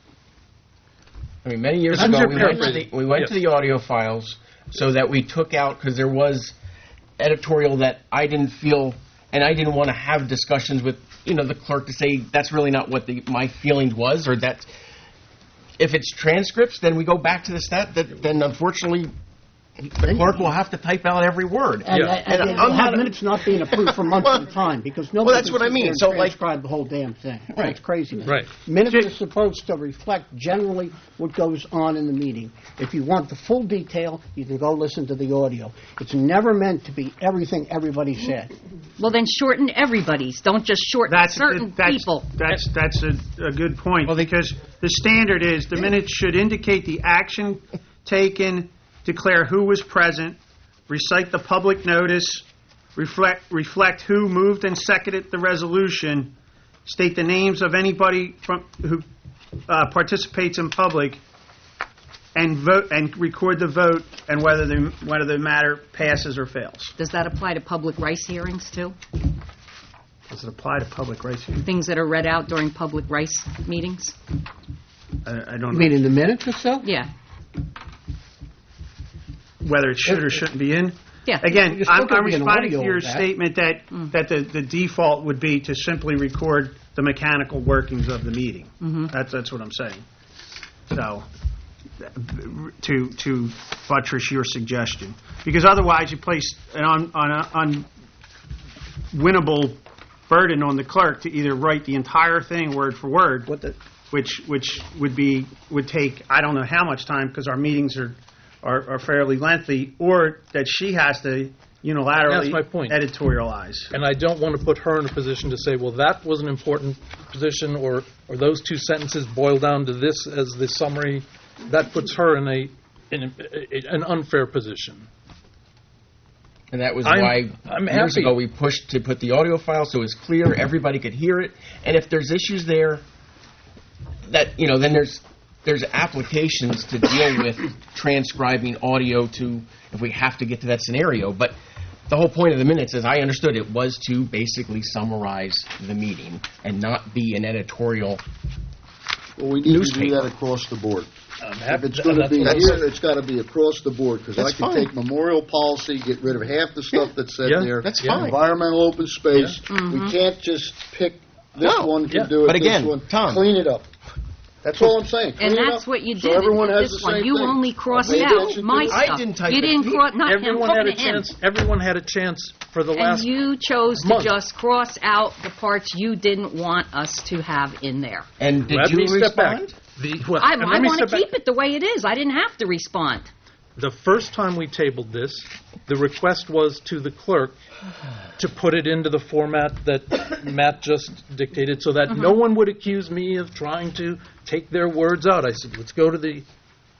I mean, many years Isn't ago, your we went, to paraphrasing? the, we went to the audio files so that we took out, because there was editorial that I didn't feel, and I didn't want to have discussions with, the clerk to say that's really not what my feeling was, or that if it's transcripts, then we go back to the stat, then unfortunately the clerk will have to type out every word. And, Yeah. and, And and I'm have not- minutes not being approved for months at a time, because nobody that's can what I sit mean. there and So, like- transcribe the whole damn thing. That's craziness. Right. Minutes are supposed to reflect generally what goes on in the meeting. If you want the full detail, you can go listen to the audio. It's never meant to be everything everybody said. Well, then shorten everybody's. Don't just shorten certain people. That's a good point, because the standard is the minutes should indicate the action taken, declare who was present, recite the public notice, reflect who moved and seconded the resolution, state the names of anybody who participates in public, and vote and record the vote and whether the matter passes or fails. Does that apply to public rights hearings, too? Does it apply to public rights? Things that are read out during public rights meetings? I don't You know mean in the minutes or so? Yeah. whether it should or shouldn't be in. Yeah. Again, You're still I'm gonna be an responding audio to your of that. statement that the default would be to simply record the mechanical workings of the meeting. That's what I'm saying. So, to buttress your suggestion, because otherwise you place an unwinnable burden on the clerk to either write the entire thing word for word, which would take I don't know how much time because our meetings are fairly lengthy, or that she has to unilaterally That's my point. editorialize. And I don't want to put her in a position to say, well, that was an important position, or those two sentences boil down to this as the summary. That puts her in an unfair position. And that was I'm why years happy. ago we pushed to put the audio file so it's clear, everybody could hear it. And if there's issues there, that then there's applications to deal with transcribing audio to if we have to get to that scenario. But the whole point of the minutes, as I understood it, was to basically summarize the meeting and not be an editorial. Well, we need to do Newspaper. that across the board. If happy- it's going to that's be what I'm here, it's got to be across the board, because I That's can fine. take memorial policy, get rid of half the stuff that's said Yeah, there. that's fine. Environmental open space. We can't just pick this No. one can Yeah. do it, But again, this one. Tom. Clean it up. That's all I'm saying. And Clean it that's up what you so did everyone in has this the one. same You thing. only crossed Pay out attention my to I stuff. didn't type You it. didn't cross, not him, Everyone had a talking to him. chance, everyone had a chance for the And last, you chose to month. just cross out the parts you didn't want us to have in there. And did let you me step back. respond? I And let me want to step back. keep it the way it is. I didn't have to respond. The first time we tabled this, the request was to the clerk to put it into the format that Matt just dictated so that no one would accuse me of trying to take their words out. I said, let's go to the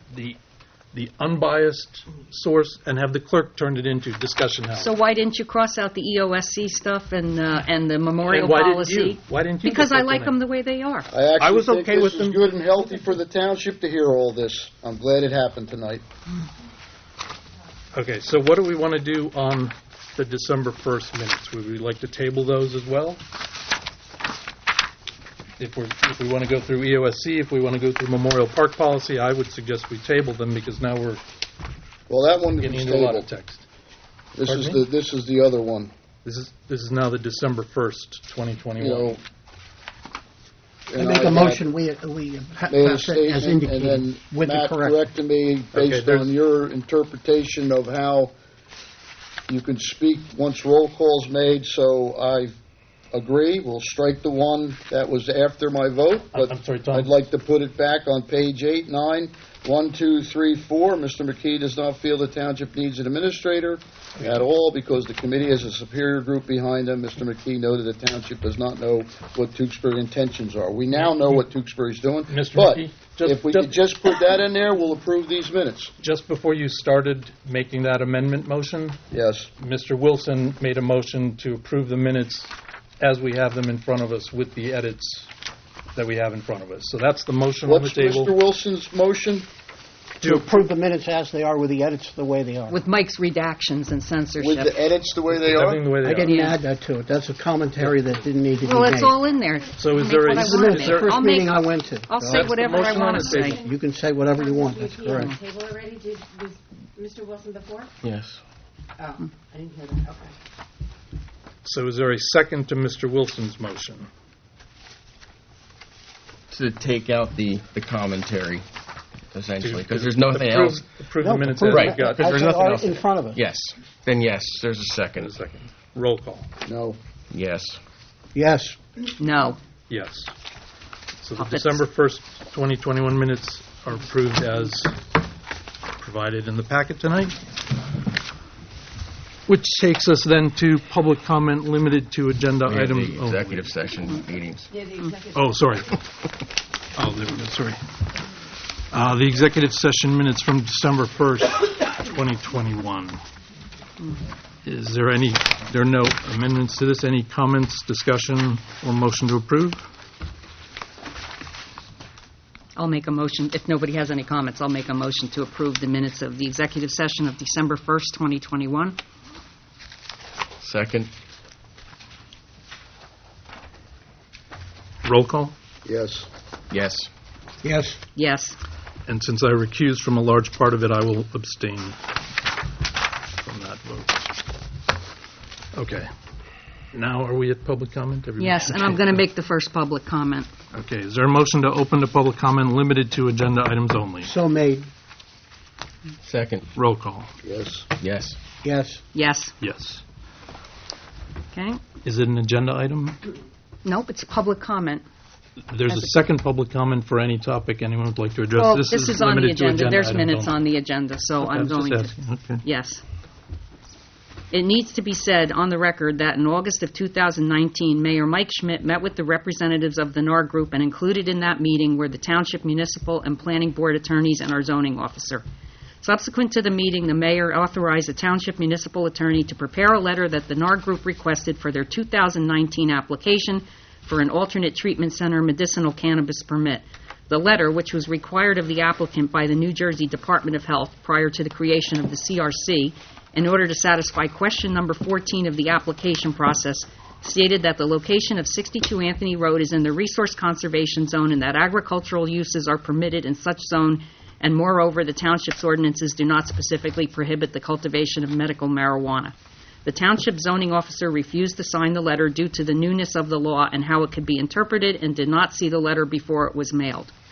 unbiased source and have the clerk turn it into discussion house. So why didn't you cross out the EOSC stuff and the memorial And why didn't policy? you? Why didn't you? Because put I that like in? them the way they are. I actually I was think okay this with is them. good and healthy for the township to hear all this. I'm glad it happened tonight. Okay, so what do we want to do on the December 1st minutes? Would we like to table those as well? If we want to go through EOSC, if we want to go through Memorial Park policy, I would suggest we table them because now we're Well, that one getting is into a lot of tabled. text. This is the other one. This is now the December 1st, 2021. You know. I and make a had motion, we made a pass it as statement, indicated, and then with the Matt correction. corrected me based there's- on your interpretation of how you can speak once roll call's made, so I agree. We'll strike the one that was after my vote, but I'm sorry, Tom. I'd like to put it back on page 8, 9, 1, 2, 3, 4. Mr. McKee does not feel the township needs an administrator at all because the committee has a superior group behind them. Mr. McKee noted the township does not know what Tewksbury intentions are. We now know what Tewksbury's doing. Mr. But McKee, if we could just put that in there, we'll approve these minutes. Just before you started making that amendment motion, Yes. Mr. Wilson made a motion to approve the minutes as we have them in front of us with the edits that we have in front of us. So that's the motion on the What's table. Mr. Wilson's motion? To approve the minutes as they are with the edits the way they are. With Mike's redactions and With censorship. the edits the way they Everything are? the way they I are. didn't Yeah. add that to it. That's a commentary that didn't need to be Well, made. it's all in there. So is Make there a- what I Is the wanna minutes- make. there- First I'll make- meeting I went to. I'll So say That's the whatever I motion on want to the say. table. You can say whatever you want, that's Councilman McKee, correct. on the table already? Was Mr. Wilson before? Yes. Oh, I didn't hear that, okay. So is there a second to Mr. Wilson's motion? To take out the commentary, essentially, because there's To nothing approve- else. Approve No, the minutes approve as it we've got. because as there's they nothing are else. in front of us. Yes. Then yes, there's a A second. second. Roll call. No. Yes. Yes. No. Yes. So the Puppets. December 1st, 2021 minutes are approved as provided in the packet tonight. Which takes us then to public comment limited to agenda We have items. the executive session meetings. Yeah, the executive. Oh, sorry. Oh, there we go, sorry. The executive session minutes from December 1st, 2021. Is there there are no amendments to this? Any comments, discussion, or motion to approve? I'll make a motion, if nobody has any comments, I'll make a motion to approve the minutes of the executive session of December 1st, 2021. Second. Roll call? Yes. Yes. Yes. Yes. And since I recused from a large part of it, I will abstain from that vote. Okay. Now, are we at public comment? Everybody? Yes, and I'm going to make the first public comment. Okay, is there a motion to open to public comment limited to agenda items only? So made. Second. Roll call. Yes. Yes. Yes. Yes. Yes. Okay? Is it an agenda item? Nope, it's public comment. There's a second public comment for any topic anyone would like to address. Well, this is on the limited to agenda. There's items minutes only. on the agenda, so Okay, I I'm was just going to... asking. Okay. Yes. It needs to be said on the record that in August of 2019, Mayor Mike Schmidt met with the representatives of the NAR Group, and included in that meeting were the Township Municipal and Planning Board attorneys and our zoning officer. Subsequent to the meeting, the mayor authorized the Township Municipal Attorney to prepare a letter that the NAR Group requested for their 2019 application for an alternate treatment center medicinal cannabis permit. The letter, which was required of the applicant by the New Jersey Department of Health prior to the creation of the CRC, in order to satisfy question number 14 of the application process, stated that the location of 62 Anthony Road is in the Resource Conservation Zone and that agricultural uses are permitted in such zone, and moreover, the township's ordinances do not specifically prohibit the cultivation of medical marijuana. The township zoning officer refused to sign the letter due to the newness of the law and how it could be interpreted, and did not see the letter before it was mailed.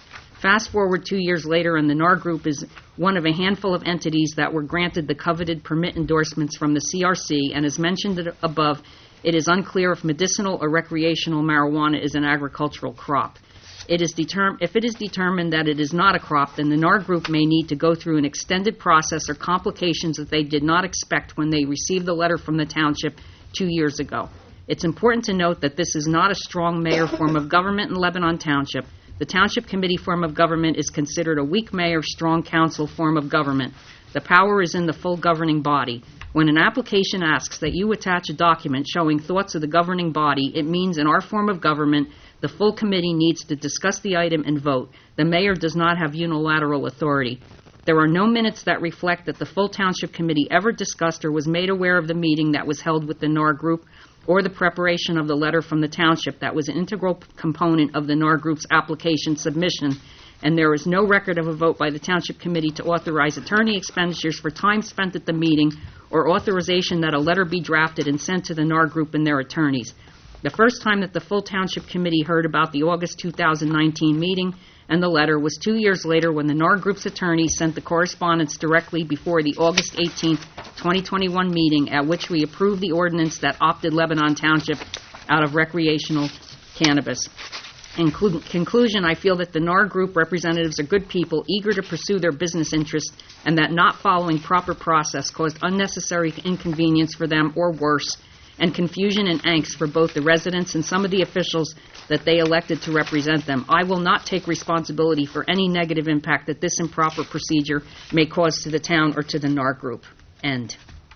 Fast forward 2 years later, and the NAR Group is one of a handful of entities that were granted the coveted permit endorsements from the CRC, and as mentioned above, it is unclear if medicinal or recreational marijuana is an agricultural crop. If it is determined that it is not a crop, then the NAR Group may need to go through an extended process or complications that they did not expect when they received the letter from the township 2 years ago. It's important to note that this is not a strong mayor form of government in Lebanon Township. The Township Committee form of government is considered a weak mayor, strong council form of government. The power is in the full governing body. When an application asks that you attach a document showing thoughts of the governing body, it means in our form of government, the full committee needs to discuss the item and vote. The mayor does not have unilateral authority. There are no minutes that reflect that the full Township Committee ever discussed or was made aware of the meeting that was held with the NAR Group or the preparation of the letter from the Township that was an integral component of the NAR Group's application submission, and there is no record of a vote by the Township Committee to authorize attorney expenditures for time spent at the meeting or authorization that a letter be drafted and sent to the NAR Group and their attorneys. The first time that the full Township Committee heard about the August 2019 meeting and the letter was 2 years later when the NAR Group's attorney sent the correspondence directly before the August 18, 2021 meeting at which we approved the ordinance that opted Lebanon Township out of recreational cannabis. In conclusion, I feel that the NAR Group representatives are good people, eager to pursue their business interests, and that not following proper process caused unnecessary inconvenience for them or worse, and confusion and angst for both the residents and some of the officials that they elected to represent them. I will not take responsibility for any negative impact that this improper procedure may cause to the town or to the NAR Group. End.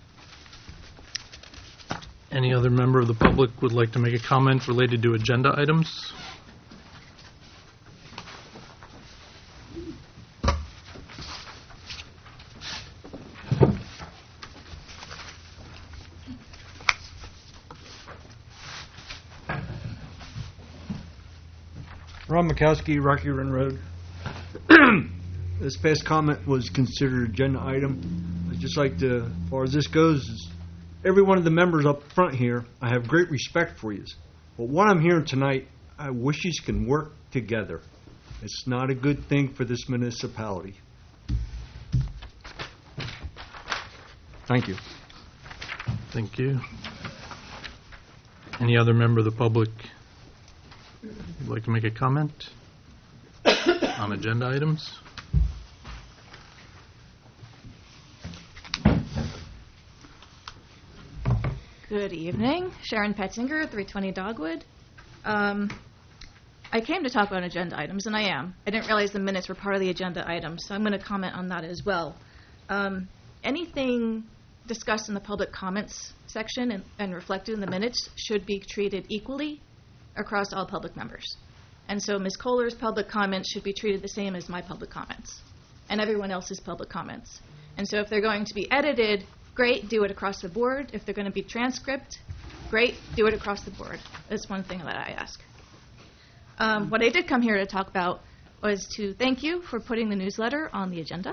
Any other member of the public would like to make a comment related to agenda items? Ron Mikowski, Rocky Run Road. This past comment was considered agenda item. I'd just like to, as far as this goes, is every one of the members up front here, I have great respect for you. But what I'm hearing tonight, I wish you can work together. It's not a good thing for this municipality. Thank you. Thank you. Any other member of the public would like to make a comment on agenda items? Good evening. Sharon Petzinger, 320 Dogwood. I came to talk about agenda items, and I am. I didn't realize the minutes were part of the agenda items, so I'm going to comment on that as well. Anything discussed in the public comments section and reflected in the minutes should be treated equally across all public members. And so Ms. Kohler's public comments should be treated the same as my public comments and everyone else's public comments. And so if they're going to be edited, great, do it across the board. If they're going to be transcript, great, do it across the board. That's one thing that I ask. What I did come here to talk about was to thank you for putting the newsletter on the agenda.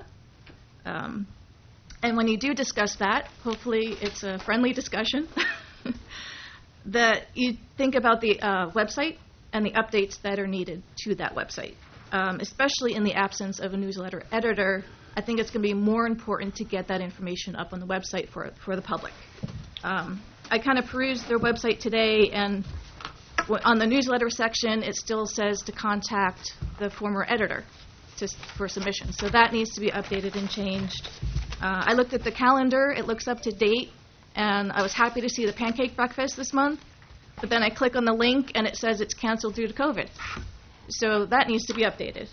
And when you do discuss that, hopefully it's a friendly discussion, that you think about the website and the updates that are needed to that website. Especially in the absence of a newsletter editor, I think it's going to be more important to get that information up on the website for the public. I kind of perused their website today, and on the newsletter section, it still says to contact the former editor for submission. So that needs to be updated and changed. I looked at the calendar. It looks up to date, and I was happy to see the pancake breakfast this month. But then I click on the link, and it says it's canceled due to COVID. So that needs to be updated.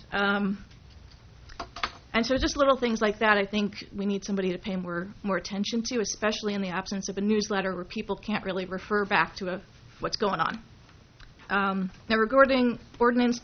And so just little things like that, I think we need somebody to pay more attention to, especially in the absence of a newsletter where people can't really refer back to what's going on. Now, regarding Ordinance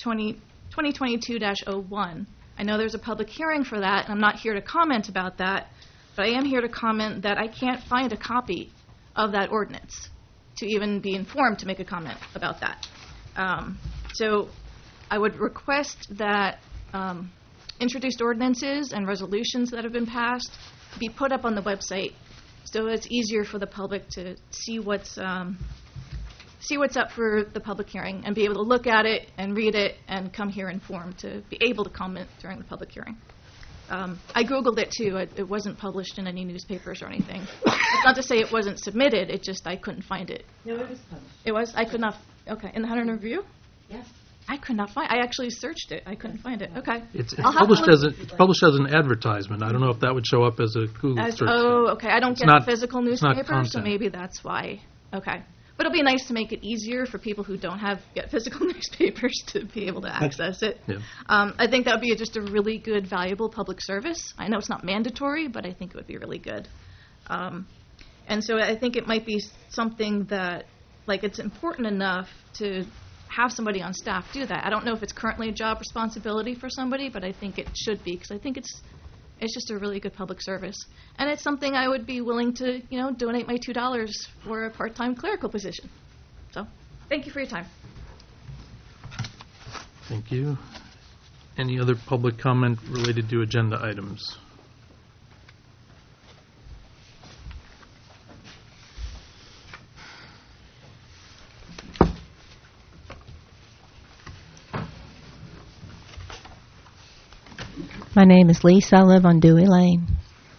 2022-01, I know there's a public hearing for that, and I'm not here to comment about that, but I am here to comment that I can't find a copy of that ordinance to even be informed to make a comment about that. So I would request that introduced ordinances and resolutions that have been passed be put up on the website so it's easier for the public to see what's see what's up for the public hearing and be able to look at it and read it and come here informed to be able to comment during the public hearing. I Googled it, too. It wasn't published in any newspapers or anything. It's not to say it wasn't submitted. It just I couldn't find it. No, it was published. It was? I could not. Okay. In the Hunter Review? Yes. I could not find. I actually searched it. I couldn't find it. Okay. It's I'll have to published as an advertisement. I don't know if that would show up as a Google search. Oh, okay. I don't It's get not- the physical it's not newspaper, so content. maybe that's why. Okay. But it'll be nice to make it easier for people who don't get physical newspapers to be able to access it. Yeah. I think that would be just a really good, valuable public service. I know it's not mandatory, but I think it would be really good. And so I think it might be something that, like, it's important enough to have somebody on staff do that. I don't know if it's currently a job responsibility for somebody, but I think it should be, because I think it's just a really good public service. And it's something I would be willing to, donate my $2 for a part-time clerical position. So, thank you for your time. Thank you. Any other public comment related to agenda items? My name is Lisa. I live on Dewey Lane.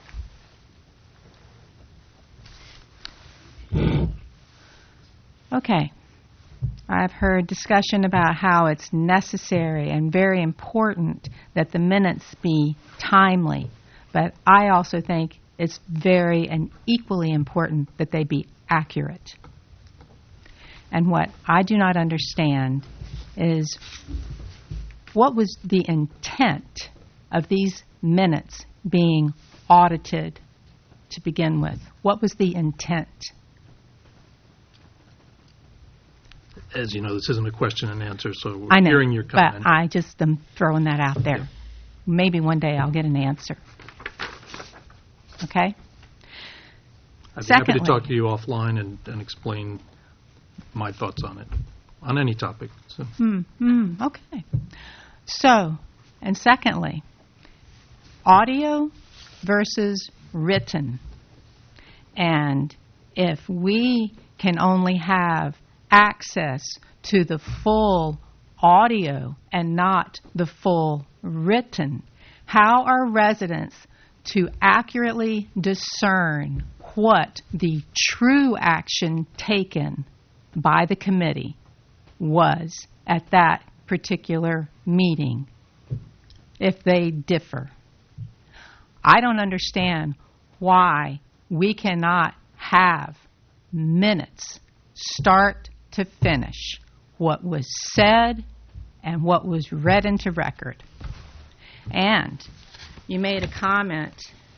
Okay. I've heard discussion about how it's necessary and very important that the minutes be timely, but I also think it's very and equally important that they be accurate. And what I do not understand is what was the intent of these minutes being audited to begin with? What was the intent? As you know, this isn't a question and answer, so we're I know, hearing your comment. but I just am throwing that out there. Yeah. Maybe one day I'll get an answer. Okay? I'd be happy to Secondly- talk to you offline and explain my thoughts on it, on any topic. So. Okay. So, and secondly, audio versus written. And if we can only have access to the full audio and not the full written, how are residents to accurately discern what the true action taken by the committee was at that particular meeting if they differ? I don't understand why we cannot have minutes, start to finish, what was said and what was read into record. And you made a comment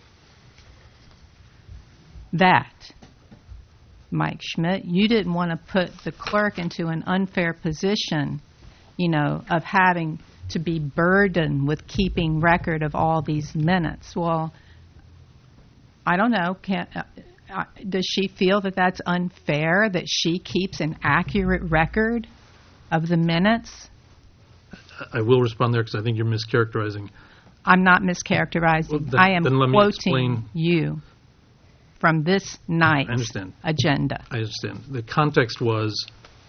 that, Mike Schmidt, you didn't want to put the clerk into an unfair position, of having to be burdened with keeping record of all these minutes. Well, I don't know. Does she feel that that's unfair, that she keeps an accurate record of the minutes? I will respond there because I think you're mischaracterizing. I'm not mischaracterizing. Well, I am then let me quoting explain. you from this night's I understand. agenda. I understand. The context was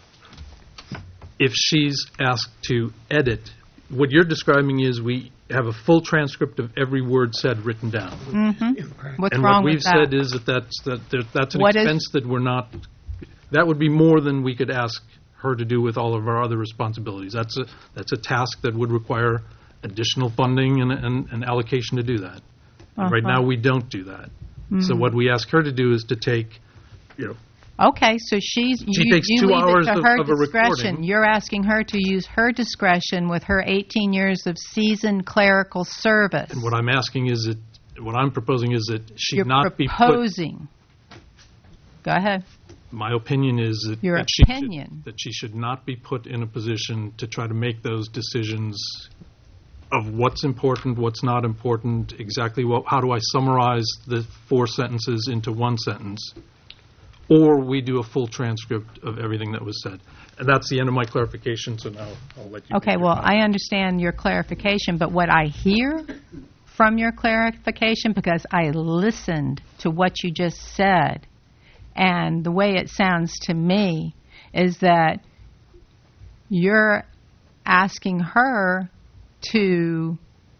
if she's asked to edit, what you're describing is we have a full transcript of every word said written down. What's And wrong what we've with that? said is that's an What is- expense that we're not, that would be more than we could ask her to do with all of our other responsibilities. That's a task that would require additional funding and allocation to do that. And right now, we don't do that. So what we ask her to do is to take, Okay, so she takes you 2 leave hours it to of her a discretion. recording. You're asking her to use her discretion with her 18 years of seasoned clerical service. and what I'm asking is that, what I'm proposing is that she You're not be put. proposing. Go ahead. My opinion is that Your that opinion. that she should not be put in a position to try to make those decisions of what's important, what's not important, exactly how do I summarize the 4 sentences into 1 sentence, or we do a full transcript of everything that was said. And that's the end of my clarification, so now I'll let you. Okay, make your well, comment. I understand your clarification, but what I hear from your clarification, because I listened to what you just said, and the way it sounds to me is that you're asking her to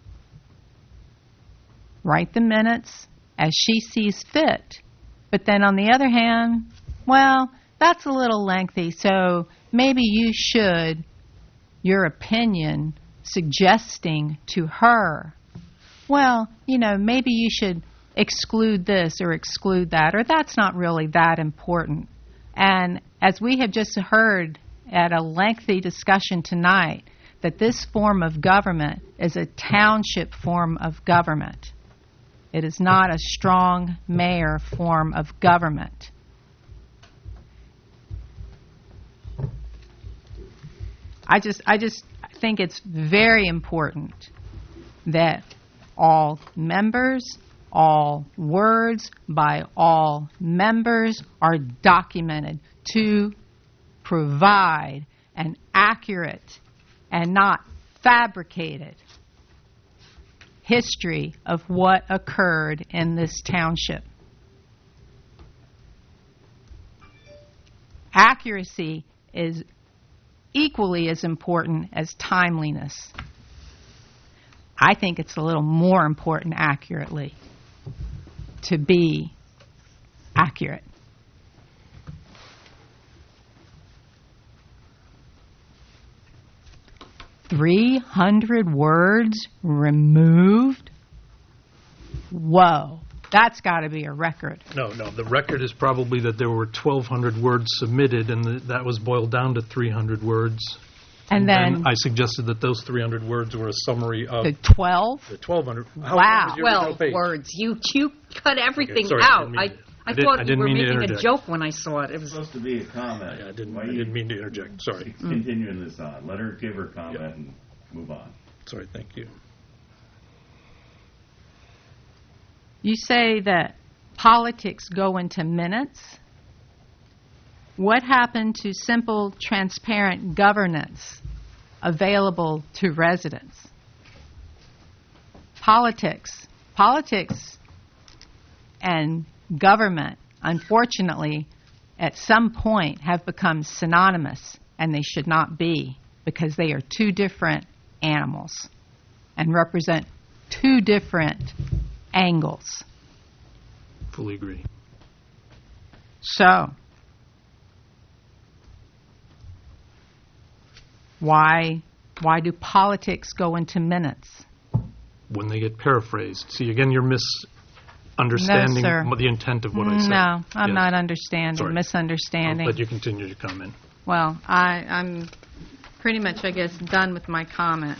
write the minutes as she sees fit. But then on the other hand, well, that's a little lengthy, so maybe you should, your opinion, suggesting to her, well, maybe you should exclude this or exclude that, or that's not really that important. And as we have just heard at a lengthy discussion tonight, that this form of government is a township form of government. It is not a strong mayor form of government. I just think it's very important that all members, all words by all members are documented to provide an accurate and not fabricated history of what occurred in this township. Accuracy is equally as important as timeliness. I think it's a little more important accurately to be accurate. $300 words removed? Whoa, that's got to be a record. No, the record is probably that there were 1,200 words submitted, and that was boiled down to 300 words. And then I suggested that those 300 words were a summary of the 12? The 1,200. Wow. 12 words. You cut everything sorry, out. I thought you were mean to making a interject. joke when I saw it. It was supposed to be a comment. I didn't mean to interject. Sorry. Continuing this on. Let her give her comment and move on. Sorry, thank you. You say that politics go into minutes. What happened to simple, transparent governance available to residents? Politics and government, unfortunately, at some point have become synonymous, and they should not be, because they are two different animals and represent two different angles. Fully agree. So, why do politics go into minutes? When they get paraphrased. See, again, you're misunderstanding the intent of what I said. No, I'm Yes. not understanding. Sorry. Misunderstanding. I'll let you continue your comment. Well, I'm pretty much, I guess, done with my comment.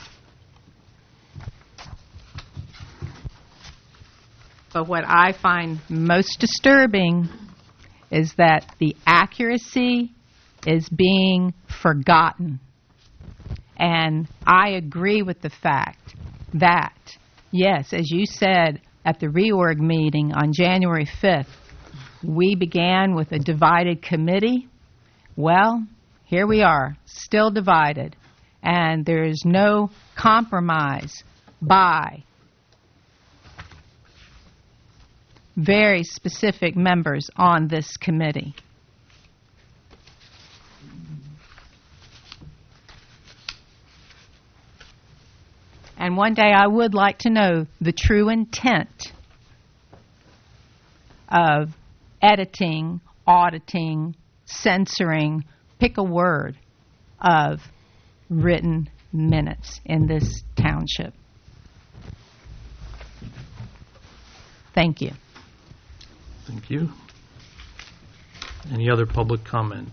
But what I find most disturbing is that the accuracy is being forgotten. And I agree with the fact that, yes, as you said at the reorg meeting on January 5th, we began with a divided committee. Well, here we are, still divided, and there is no compromise by very specific members on this committee. And one day I would like to know the true intent of editing, auditing, censoring, pick a word, of written minutes in this township. Thank you. Thank you. Any other public comment?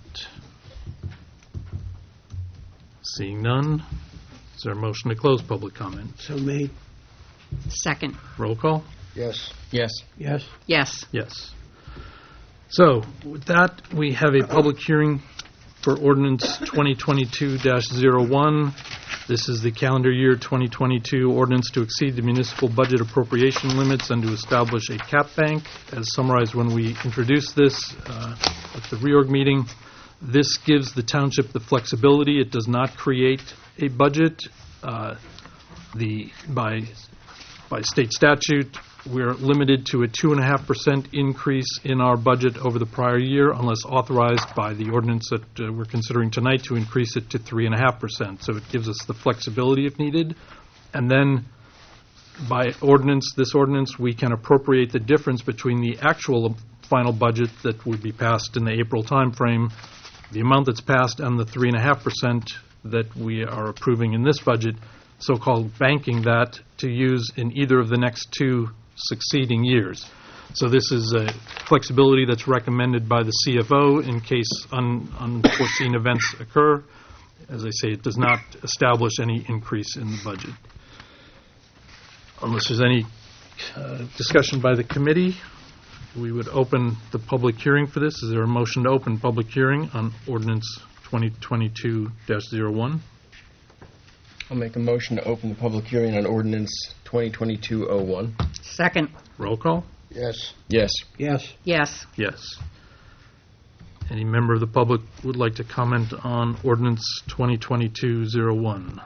Seeing none, is there a motion to close public comment? So made. second. Roll call? Yes. Yes. Yes. Yes. Yes. So, with that, we have a public hearing for ordinance 2022-01. This is the calendar year 2022 ordinance to exceed the municipal budget appropriation limits and to establish a cap bank. As summarized when we introduced this at the reorg meeting, this gives the township the flexibility. It does not create a budget. By state statute, we're limited to a 2.5% increase in our budget over the prior year unless authorized by the ordinance that we're considering tonight to increase it to 3.5%. So it gives us the flexibility if needed. And then by this ordinance, we can appropriate the difference between the actual final budget that would be passed in the April timeframe, the amount that's passed, and the 3.5% that we are approving in this budget, so-called banking that to use in either of the next 2 succeeding years. So this is a flexibility that's recommended by the CFO in case unforeseen events occur. As I say, it does not establish any increase in the budget. Unless there's any discussion by the committee, we would open the public hearing for this. Is there a motion to open public hearing on ordinance 2022-01? I'll make a motion to open the public hearing on ordinance 2022-01. Second. Roll call? Yes. Yes. Yes. Yes. Yes. Any member of the public would like to comment on ordinance 2022-01?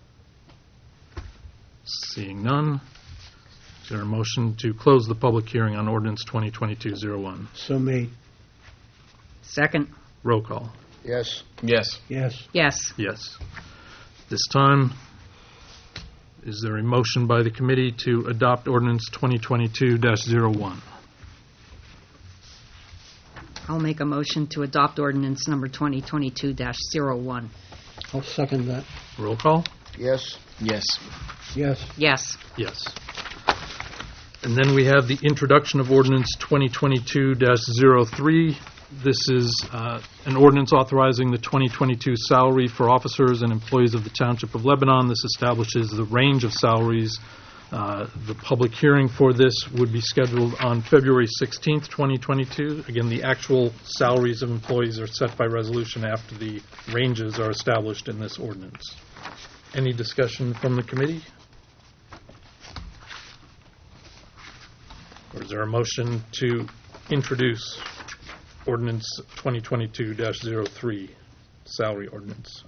Seeing none, is there a motion to close the public hearing on ordinance 2022-01? So made. Second. Roll call? Yes. Yes. Yes. Yes. Yes. This time, is there a motion by the committee to adopt ordinance 2022-01? I'll make a motion to adopt ordinance number 2022-01. I'll second that. Roll call? Yes. Yes. Yes. Yes. Yes. And then we have the introduction of ordinance 2022-03. This is an ordinance authorizing the 2022 salary for officers and employees of the Township of Lebanon. This establishes the range of salaries. The public hearing for this would be scheduled on February 16th, 2022. Again, the actual salaries of employees are set by resolution after the ranges are established in this ordinance. Any discussion from the committee? Or is there a motion to introduce ordinance 2022-03, salary ordinance?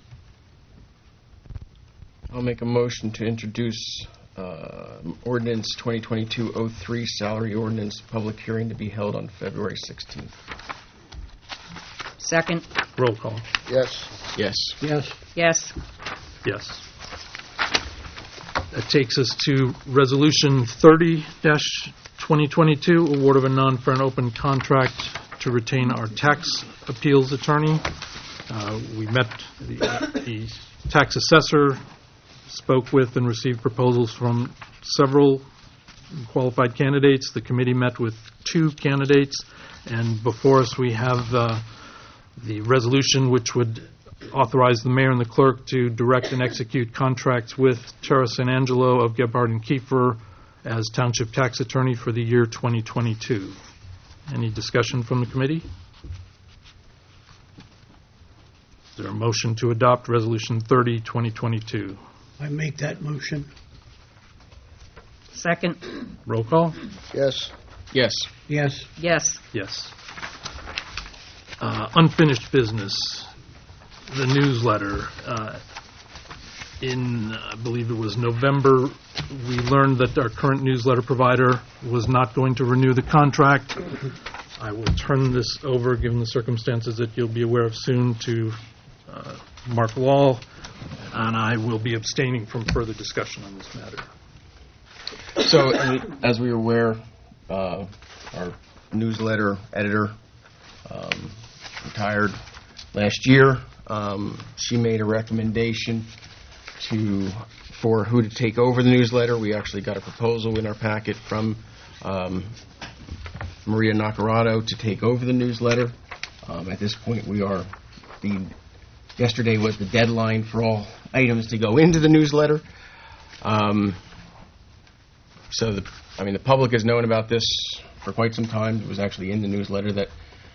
I'll make a motion to introduce ordinance 2022-03, salary ordinance, public hearing to be held on February 16th. Second. Roll call. Yes. Yes. Yes. Yes. Yes. That takes us to Resolution 30-2022, award of a non-fair and open contract to retain our tax appeals attorney. We met the tax assessor, spoke with and received proposals from several qualified candidates. The committee met with 2 candidates, and before us we have the resolution which would authorize the mayor and the clerk to direct and execute contracts with Terra San Angelo of Gebhardt and Kiefer as township tax attorney for the year 2022. Any discussion from the committee? Is there a motion to adopt Resolution 30-2022? I make that motion. Second. Roll call? Yes. Yes. Yes. Yes. Yes. Unfinished business. The newsletter. In, I believe it was November, we learned that our current newsletter provider was not going to renew the contract. I will turn this over, given the circumstances that you'll be aware of soon, to Mark Wall, and I will be abstaining from further discussion on this matter. So, as we are aware, our newsletter editor retired last year. She made a recommendation for who to take over the newsletter. We actually got a proposal in our packet from Maria Nacarado to take over the newsletter. At this point, yesterday was the deadline for all items to go into the newsletter. So the public has known about this for quite some time. It was actually in the newsletter that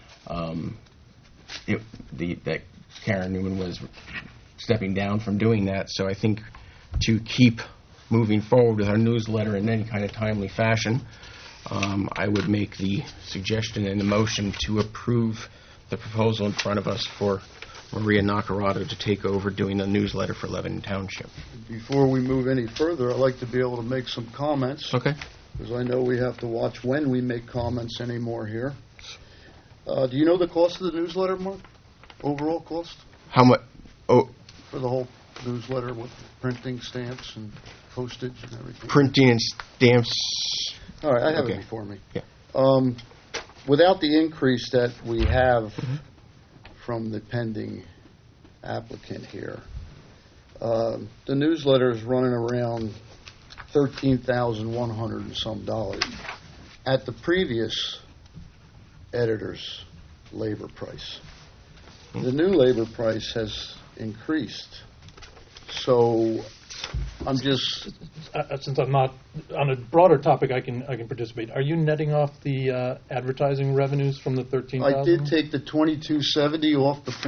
that Karen Newman was stepping down from doing that. So I think to keep moving forward with our newsletter in any kind of timely fashion, I would make the suggestion and the motion to approve the proposal in front of us for Maria Nacarado to take over doing the newsletter for Lebanon Township. Before we move any further, I'd like to be able to make some comments. Okay. because I know we have to watch when we make comments anymore here. Do you know the cost of the newsletter, Mark? Overall cost How much? Oh, for the whole newsletter with printing, stamps, and postage and everything? printing and stamps. All right, I have Okay. it before me. Yeah. Without the increase that we have from the pending applicant here, the newsletter is running around $13,100 and some dollars at the previous editor's labor price. The new labor price has increased. So I'm just, Since I'm not, on a broader topic, I can participate. Are you netting off the advertising revenues from the 13,000? I did take the 2270 off the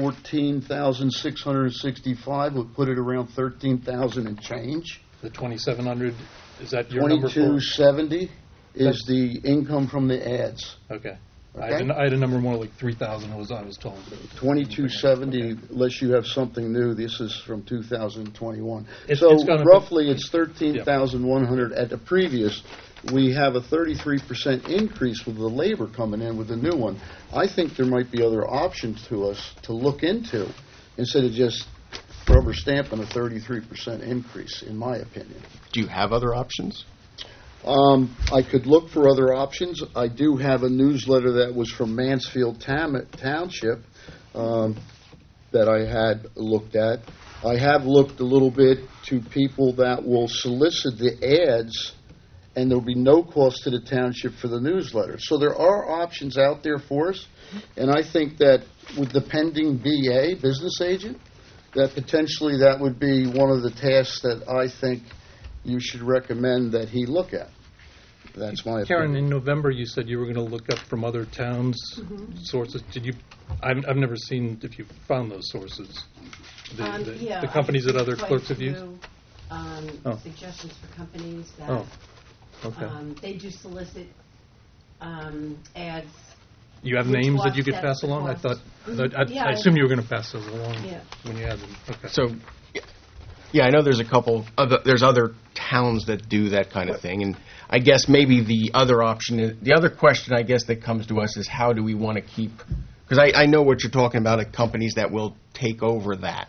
14,665, would put it around 13,000 and change. The 2,700, is that your number for? 2270 is the income from the ads. Okay. Okay. I had a number more like 3,000 I was told. 2270, unless you have something new, this is from 2021. It's So gonna be- roughly, it's 13,100 at the previous. We have a 33% increase with the labor coming in with the new one. I think there might be other options to us to look into instead of just rubber stamping a 33% increase, in my opinion. Do you have other options? I could look for other options. I do have a newsletter that was from Mansfield Township that I had looked at. I have looked a little bit to people that will solicit the ads, and there will be no cost to the township for the newsletter. So there are options out there for us, and I think that with the pending BA, business agent, that potentially that would be one of the tasks that I think you should recommend that he look at. That's my Karen, opinion. in November, you said you were going to look up from other towns' sources. Did you? I've never seen if you found those sources. Yeah, The companies that other I clerks have used. through, Oh. Suggestions for companies that Oh, okay. they do solicit ads. You have which names that you could offsets pass the along? I cost. thought. Yeah, I assumed you were going to pass those along Yeah. when you had them. Okay. So, yeah, I know there's a couple. There's other towns that do that kind of thing, and I guess maybe the other option, the other question, I guess, that comes to us is how do we want to keep? Because I know what you're talking about, companies that will take over that.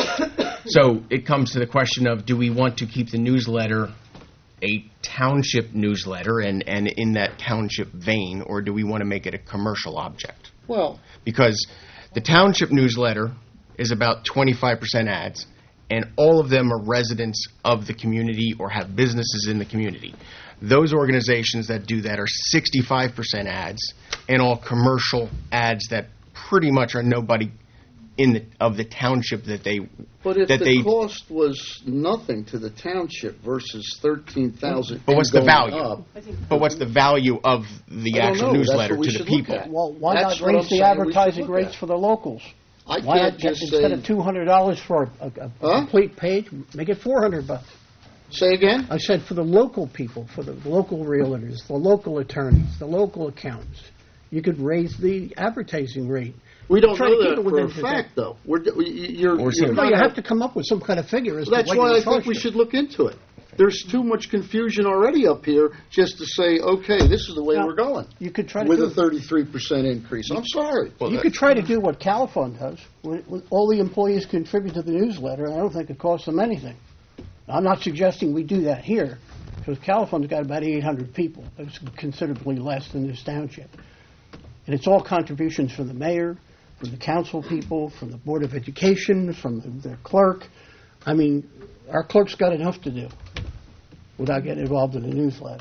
So it comes to the question of, do we want to keep the newsletter a township newsletter and in that township vein, or do we want to make it a commercial object? Well, Because the township newsletter is about 25% ads, and all of them are residents of the community or have businesses in the community. Those organizations that do that are 65% ads, and all commercial ads that pretty much are nobody of the township that they but if that the they. cost was nothing to the township versus 13,000, But what's the and going value? up, But what's the value of the I don't actual know. That's newsletter what we to the should look people? at. Well, why That's not what raise I'm the saying we should advertising look rates at. for the locals? I Why can't not, just instead say. of $200 for a Huh? complete page, make it $400. Say again? I said for the local people, for the local realtors, the local attorneys, the local accountants, you could raise the advertising rate. We don't Try to know keep that it for a within fact, though. You're seeing- No, not you a- have to come up with some kind of figure as to That's what why you I charge think we them. should look into it. There's too much confusion already up here just to say, okay, this is the way Now, we're going. You could try to With do a 33% increase. I'm sorry. You could try to do what Califone does. With all the employees contribute to the newsletter, and I don't think it costs them anything. I'm not suggesting we do that here, because Califone's got about 800 people. It's considerably less than this township. And it's all contributions from the mayor, from the council people, from the Board of Education, from the clerk. I mean, our clerk's got enough to do without getting involved in the newsletter.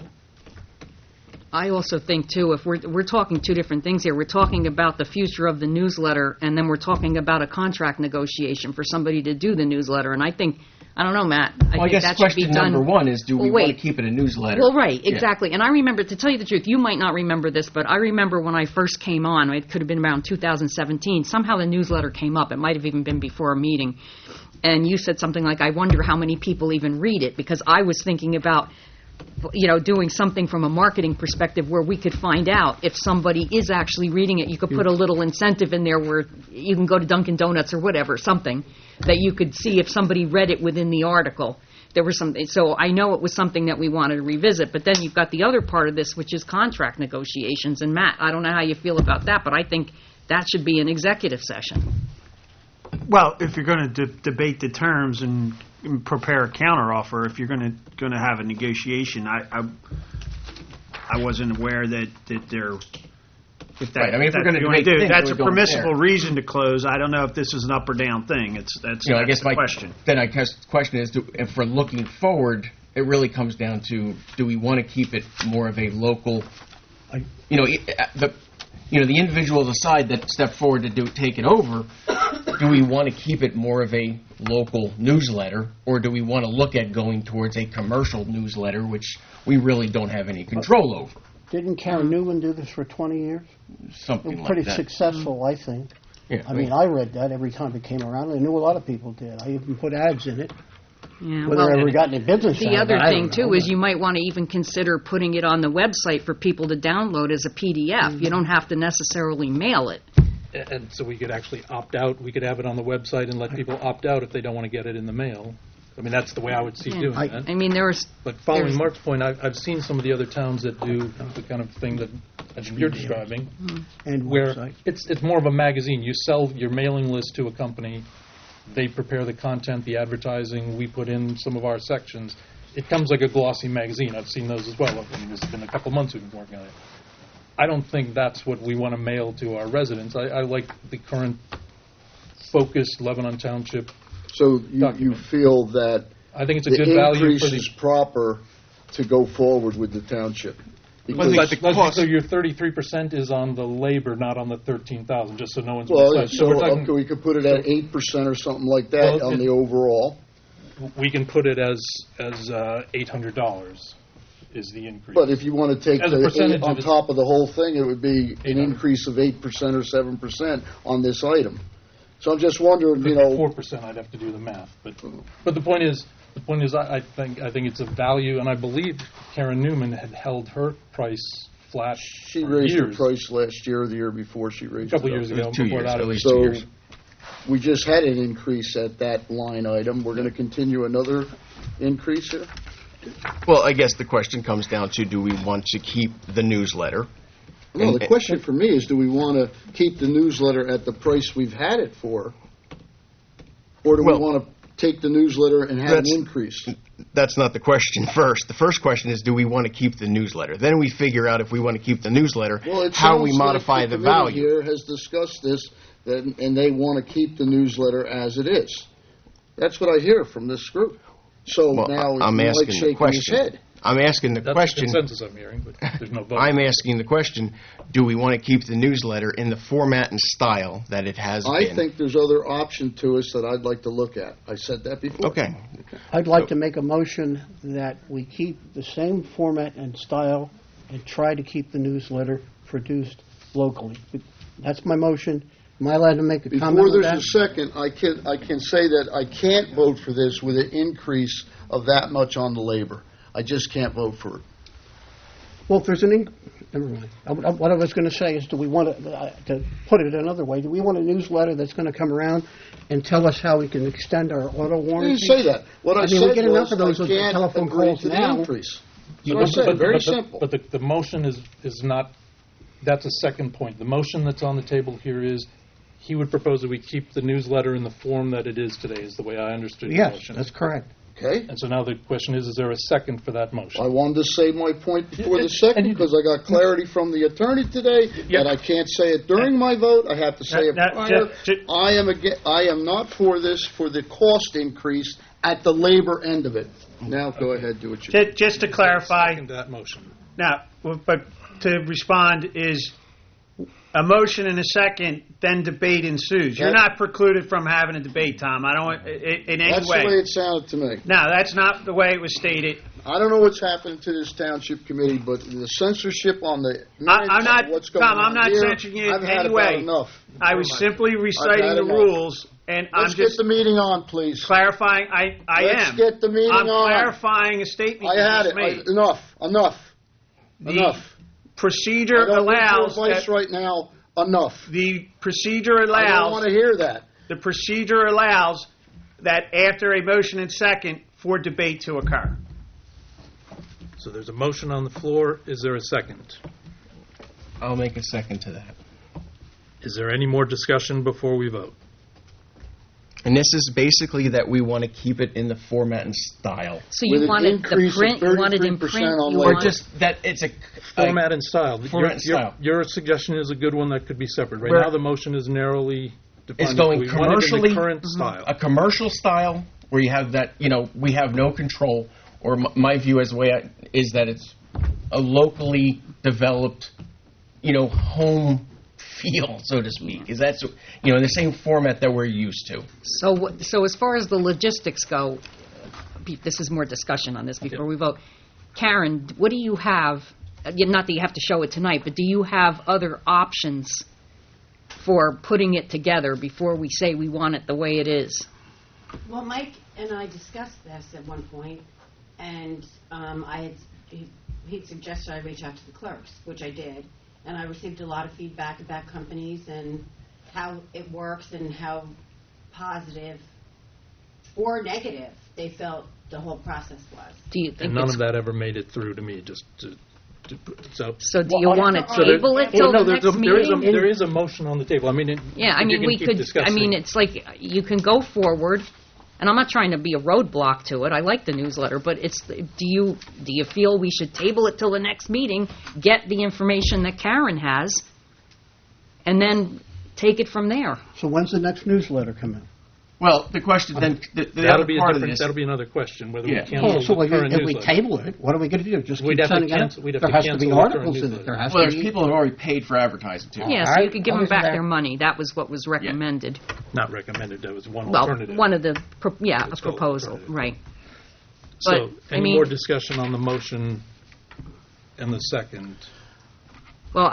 I also think, too, if we're talking two different things here. We're talking about the future of the newsletter, and then we're talking about a contract negotiation for somebody to do the newsletter. And I think, I don't know, Matt, I Well, I think guess that should be question done. number one is, do we Well, want to wait. keep it a newsletter? Well, right, Yeah. exactly. And I remember, to tell you the truth, you might not remember this, but I remember when I first came on, it could have been around 2017, somehow the newsletter came up. It might have even been before a meeting. And you said something like, I wonder how many people even read it, because I was thinking about, doing something from a marketing perspective where we could find out if somebody is actually reading it. You could put a little incentive in there where you can go to Dunkin' Donuts or whatever, something, that you could see if somebody read it within the article. there was some, so I know it was something that we wanted to revisit, but then you've got the other part of this, which is contract negotiations. And Matt, I don't know how you feel about that, but I think that should be an executive session. Well, if you're going to debate the terms and prepare a counteroffer, if you're going to have a negotiation, I wasn't aware that there. If that, Right, I mean, if we're that's gonna what you debate do, things, that's we're a going permissible there. reason to close. I don't know if this is an up or down thing. That's You know, I guess the my question. Then I guess the question is, if we're looking forward, it really comes down to: do we want to keep it more of a local? The individual decide that step forward to take it over. Do we want to keep it more of a local newsletter, or do we want to look at going towards a commercial newsletter, which we really don't have any control over? Didn't Karen Newman do this for 20 years? Something like Pretty that. successful, I think. Yeah, I mean, I read that every time it came around. I knew a lot of people did. I even put ads in it. Yeah, Whether I ever got any business out the of it, other I thing, don't too, know. is you might want to even consider putting it on the website for people to download as a PDF. You don't have to necessarily mail it. And so we could actually opt out. We could have it on the website and let people opt out if they don't want to get it in the mail. I mean, that's the way I would see doing that. I mean, But following Mark's point, I've seen some of the other towns that do the kind of thing that I think you're describing, And where website. it's more of a magazine. You sell your mailing list to a company, they prepare the content, the advertising, we put in some of our sections. It comes like a glossy magazine. I've seen those as well. I mean, it's been a couple months we've been working on it. I don't think that's what we want to mail to our residents. I like the current focused Lebanon Township. So you feel that I think it's a the good value increase for the... is proper to go forward with the township? Let's be clear, your 33% is on the labor, not on the 13,000, just so no one's Well, misled. so we're talking- we could put it at 8% or something like that Well, on the overall. we can put it as $800 is the increase. But if you want to take As a the percentage on of it- top of the whole thing, it would be an 800. increase of 8% or 7% on this item. So I'm just wondering, Could you be know, 4%, I'd have to do the math. But the point is, I think it's a value, and I believe Karen Newman had held her price flat she for raised her years. price last year or the year before she raised A couple it up. years ago. 2 before years, that, at it was least 2 So years. we just had an increase at that line item. We're going to continue another increase here? Well, I guess the question comes down to: do we want to keep the newsletter? No, And- the question for me is, do we want to keep the newsletter at the price we've had it for? Or do we Well, want to take the newsletter and have an that's- increase? That's not the question first. The first question is, do we want to keep the newsletter? Then we figure out if we want to keep the newsletter, Well, it how we sounds modify like the committee value. here has discussed this, and they want to keep the newsletter as it is. That's what I hear from this group. So Well, now I'm Mike's asking the shaking his question. head. I'm asking the That's question. the consensus I'm hearing, but there's no vote. I'm asking the question: do we want to keep the newsletter in the format and style that it has I been? think there's other option to us that I'd like to look at. I said that before. Okay. I'd like to make a motion that we keep the same format and style and try to keep the newsletter produced locally. That's my motion. Am I allowed to make a comment Before on there's that? a second, I can say that I can't vote for this with an increase of that much on the labor. I just can't vote for it. Well, if there's never mind. What I was going to say is, do we want to put it another way, do we want a newsletter that's going to come around and tell us how we can extend our auto I warranty? didn't say that. What I mean, we said get enough was of those I can't telephone agree calls to the now. increase. So I said, very simple. But the motion is not, that's a second point. The motion that's on the table here is, he would propose that we keep the newsletter in the form that it is today, is the way I understood the Yes, motion. that's correct. Okay? And so now the question is there a second for that motion? I wanted to say my point before the And second you- because I got clarity from the attorney today Yeah. that I can't say it during my vote. I have to say it That- prior. ju- I am not for this for the cost increase at the labor end of it. Now go ahead, do what you Just to clarify, Second that motion. now, but to respond is a motion and a second, then debate ensues. You're not precluded from having a debate, Tom. I don't in any That's way. the way it sounded to me. No, that's not the way it was stated. I don't know what's happening to this township committee, but the censorship on the I'm not, on what's going Tom. on I'm not here, censoring you I've in had any about way. enough. I was simply reciting had the enough. rules, and Let's I'm get just the meeting on, please. clarifying. I Let's am. get the meeting I'm on. clarifying a statement I you had just it. made. Enough. The Enough. procedure I don't want your allows advice that- right now. Enough. the procedure I don't allows want to hear that. the procedure allows that after a motion and second for debate to occur. So there's a motion on the floor. Is there a second? I'll make a second to that. Is there any more discussion before we vote? And this is basically that we want to keep it in the format and style. So With you an wanted the increase of print, you wanted in 33% print, on you labor. Or wanted... just that it's a Format and style. Format and style. Your suggestion is a good one that could be separate. Right Where- now, the motion is narrowly defined. It's going We want it in commercially, the current style. a commercial style where you have that, we have no control, or my view as the way is that it's a locally developed, home feel, so to speak. Is that, in the same format that we're used to. So as far as the logistics go, this is more discussion on this before we vote. Karen, what do you have, not that you have to show it tonight, but do you have other options for putting it together before we say we want it the way it is? Well, Mike and I discussed this at one point, and he suggested I reach out to the clerks, which I did, and I received a lot of feedback about companies and how it works and how positive or negative they felt the whole process was. Do you think And none it's... of that ever made it through to me. So do you want to table it till the next meeting? There is a motion on the table. We could. Discussing. It's like you can go forward, and I'm not trying to be a roadblock to it. I like the newsletter, but it's. Do you feel we should table it till the next meeting, get the information that Karen has, and then take it from there? So when's the next newsletter come out? Well, the question then, the That'll other be part of this. That'll be another question, whether we Yeah. cancel So the current if we newsletter. table it, what are we going to do? Just We'd keep have to sending it out? cancel- we'd have There to has to be cancel the current articles in it. newsletter. There has Well, to there's be. people who have already paid for advertising too. Yeah, so Alright, you could give how them is back that? their money. That was what was recommended. Not recommended. That was one Well, alternative. one of the, a It's called proposal, alternative. right. So, But, any more discussion on the motion and the second? Well,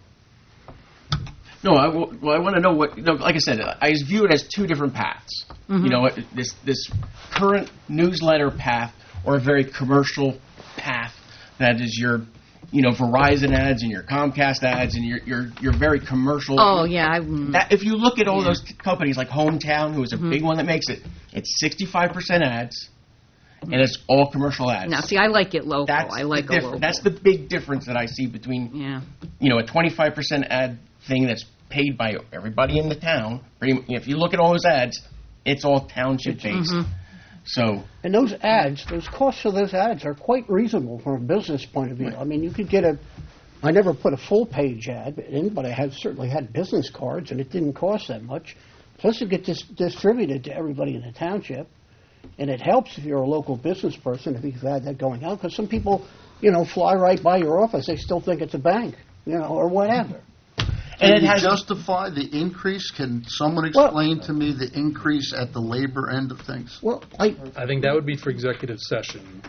No, I want to know what. Like I said, I view it as two different paths. Mm-hmm. This current newsletter path, or a very commercial path that is your, Verizon ads and your Comcast ads and your very commercial. Oh yeah. If you look at all those companies like Hometown, who is a big one that makes it, it's 65% ads, and it's all commercial ads. Now, see, I like it local. I like a local. That's the big difference that I see between a 25% ad thing that's paid by everybody in the town. If you look at all those ads, it's all township based. So, And those ads, those costs of those ads are quite reasonable from a business point of view. Right. I mean, you could get I never put a full-page ad in, but I certainly had business cards, and it didn't cost that much. Plus, it gets distributed to everybody in the township, and it helps if you're a local business person, if you've had that going out, because some people, fly right by your office. They still think it's a bank, or whatever. Can you justify the increase? Can someone explain to me the increase at the labor end of things? Well, I think that would be for executive session.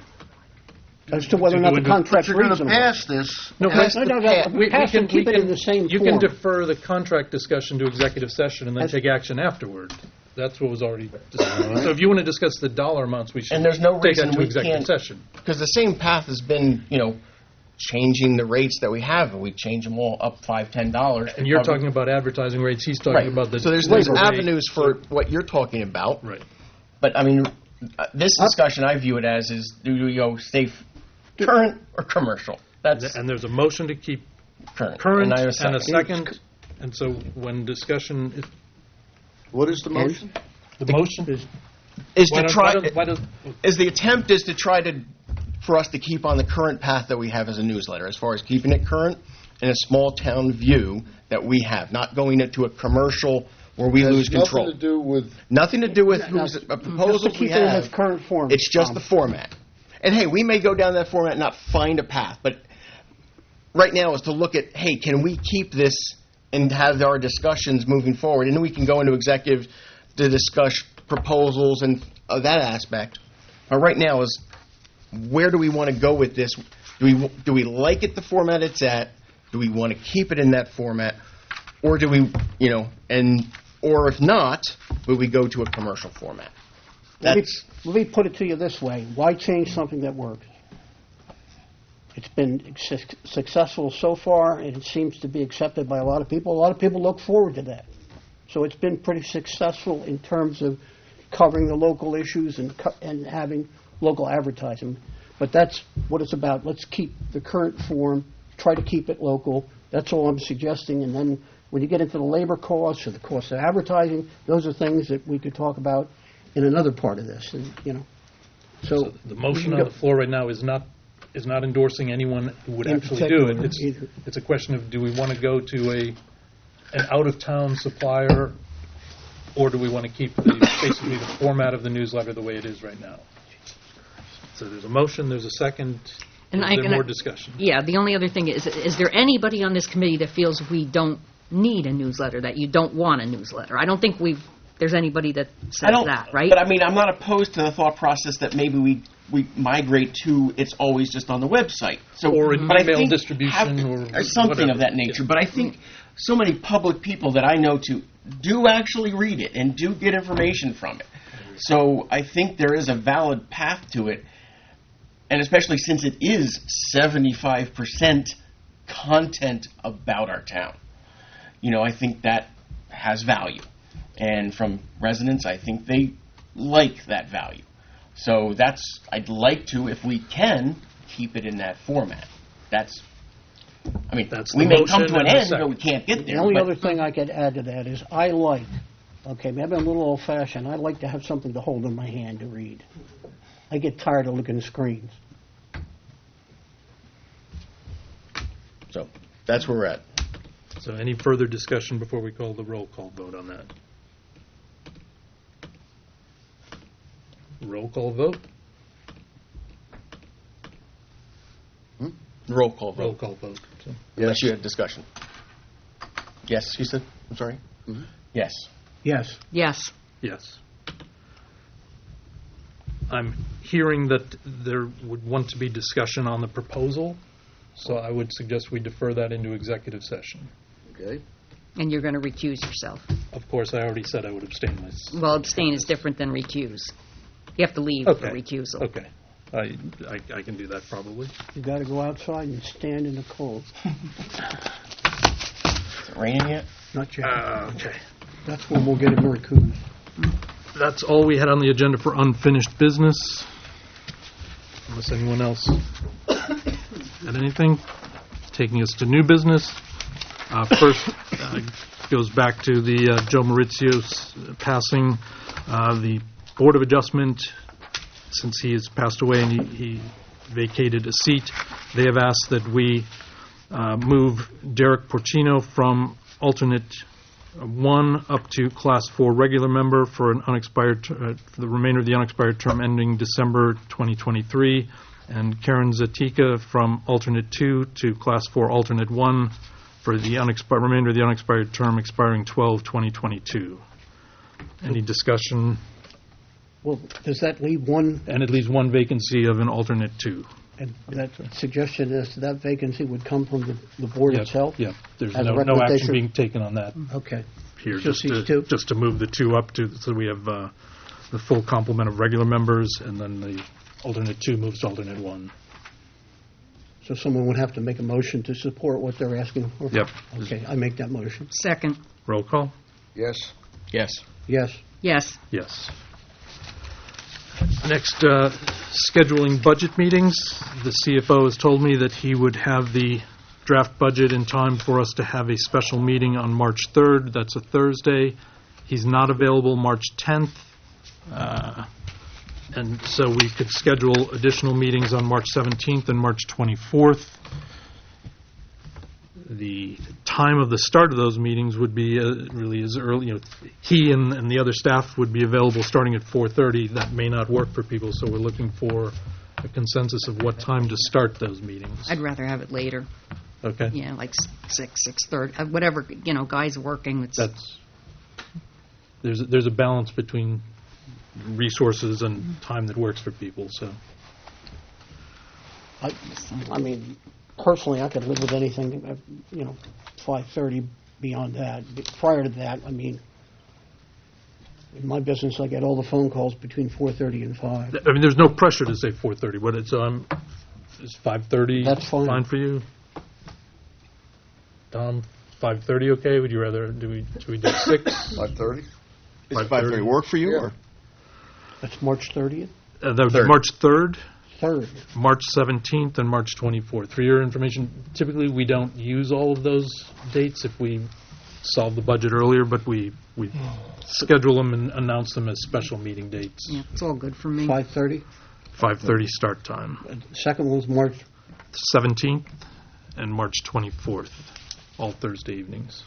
as to whether or not the But contract's you're going to reasonable. pass this. No, as no, the no, path. we pass and keep it in the same You form. can defer the contract discussion to executive session and then take action afterward. That's what was already discussed. So if you want to discuss the dollar amounts, we should and there's no take reason that to we executive can't, session. because the same path has been, changing the rates that we have, and we change them all up $5-10. And you're talking about advertising rates. He's talking right. about the So there's labor rate. avenues for what you're talking about. Right. But I mean, this discussion I view it as is do you go stay current or commercial? That's And there's a motion to keep current. current And I have and a second. And so when discussion, What is the motion? the motion is is why to don't- try. why don't- Is the attempt is to try to for us to keep on the current path that we have as a newsletter, as far as keeping it current in a small town view that we have, not going into a commercial where we lose control. Nothing to do with. Nothing to do with who's a proposal Just to we keep it in have. its current form. It's just the format. And hey, we may go down that format and not find a path, but right now is to look at, hey, can we keep this and have our discussions moving forward? And then we can go into executive to discuss proposals and that aspect. But right now is, where do we want to go with this? Do we like it the format it's at? Do we want to keep it in that format? Or do we, or if not, will we go to a commercial format? Let me put it to you this way. Why change something that works? It's been successful so far, and it seems to be accepted by a lot of people. A lot of people look forward to that. So it's been pretty successful in terms of covering the local issues and having local advertising. But that's what it's about. Let's keep the current form, try to keep it local. That's all I'm suggesting. And then when you get into the labor costs or the cost of advertising, those are things that we could talk about in another part of this. And, So the motion on the floor right now is not endorsing anyone who would In actually do it. particular, either. It's a question of, do we want to go to an out-of-town supplier, or do we want to keep basically the format of the newsletter the way it is right now? So there's a motion, there's a second. Is there more discussion? Yeah, the only other thing is there anybody on this committee that feels we don't need a newsletter, that you don't want a newsletter? I don't think there's anybody that says that, right? But I mean, I'm not opposed to the thought process that maybe we migrate to it's always just on the website. So, Or an but I email think distribution or something whatever. of that nature. Yeah. But I think so many public people that I know do actually read it and do get information from it. So I think there is a valid path to it, and especially since it is 75% content about our town. I think that has value. And from residents, I think they like that value. So I'd like to, if we can, keep it in that format. That's we the may come motion to an and the end, but we second. can't get there. The only but- other thing I could add to that is maybe I'm a little old-fashioned. I like to have something to hold in my hand to read. I get tired of looking at screens. So that's where we're at. So any further discussion before we call the roll call vote on that? Roll call vote? Roll call vote. Roll call vote. So, Unless you had discussion. Yes, you said? I'm sorry? Mhm. Yes. Yes. Yes. yes. I'm hearing that there would want to be discussion on the proposal, so I would suggest we defer that into executive session. Okay. And you're going to recuse yourself. Of course, I already said I would abstain myself. Well, abstain is different than recuse. You have to leave Okay. for recusal. Okay. I can do that probably. You got to go outside and stand in the cold. Is it raining yet? Not yet. Okay. That's when we'll get a Veracruz. That's all we had on the agenda for unfinished business. Unless anyone else had anything. Taking us to new business. First goes back to the Joe Maurizio's passing. The Board of Adjustment, since he has passed away and he vacated a seat, they have asked that we move Derek Porcino from alternate 1 up to Class 4 regular member for an unexpired for the remainder of the unexpired term ending December 2023, and Karen Zatika from alternate 2 to Class 4 alternate 1 for the remainder of the unexpired term expiring 12/2022. Any discussion? Well, does that leave one, And at least one vacancy of an alternate 2. and that suggestion is that vacancy would come from the board itself? Yeah, there's As a no action recommendation? being taken on that Okay. here, Just these two? just to move the 2 up to, so we have the full complement of regular members, and then the alternate 2 moves to alternate 1. So someone would have to make a motion to support what they're asking for? Yep. Okay, I make that motion. Second. Roll call? Yes. Yes. Yes. Yes. Yes. Next, scheduling budget meetings. The CFO has told me that he would have the draft budget in time for us to have a special meeting on March 3rd. That's a Thursday. He's not available March 10th. And so we could schedule additional meetings on March 17th and March 24th. The time of the start of those meetings would be really as early, he and the other staff would be available starting at 4:30. That may not work for people, so we're looking for a consensus of what time to start those meetings. I'd rather have it later. Okay? Yeah, like 6:30, whatever, guys working. There's a balance between resources and time that works for people, so. I mean, personally, I could live with anything, 5:30 beyond that. But prior to that, I mean, in my business, I get all the phone calls between 4:30 and 5. I mean, there's no pressure to say 4:30. Is 5:30 That's fine. for you? Tom, 5:30 okay? Would you rather, should we do 6? 5:30? Does 5:30 work for you? Yeah. Or? That's March 30th? That would be Third. March 3rd, 3rd. March 17th, and March 24th. For your information, typically we don't use all of those dates if we solve the budget earlier, but we schedule them and announce them as special meeting dates. Yeah, it's all good for me. 5:30. 5:30 start time. The second one's March. 17th and March 24th, all Thursday evenings.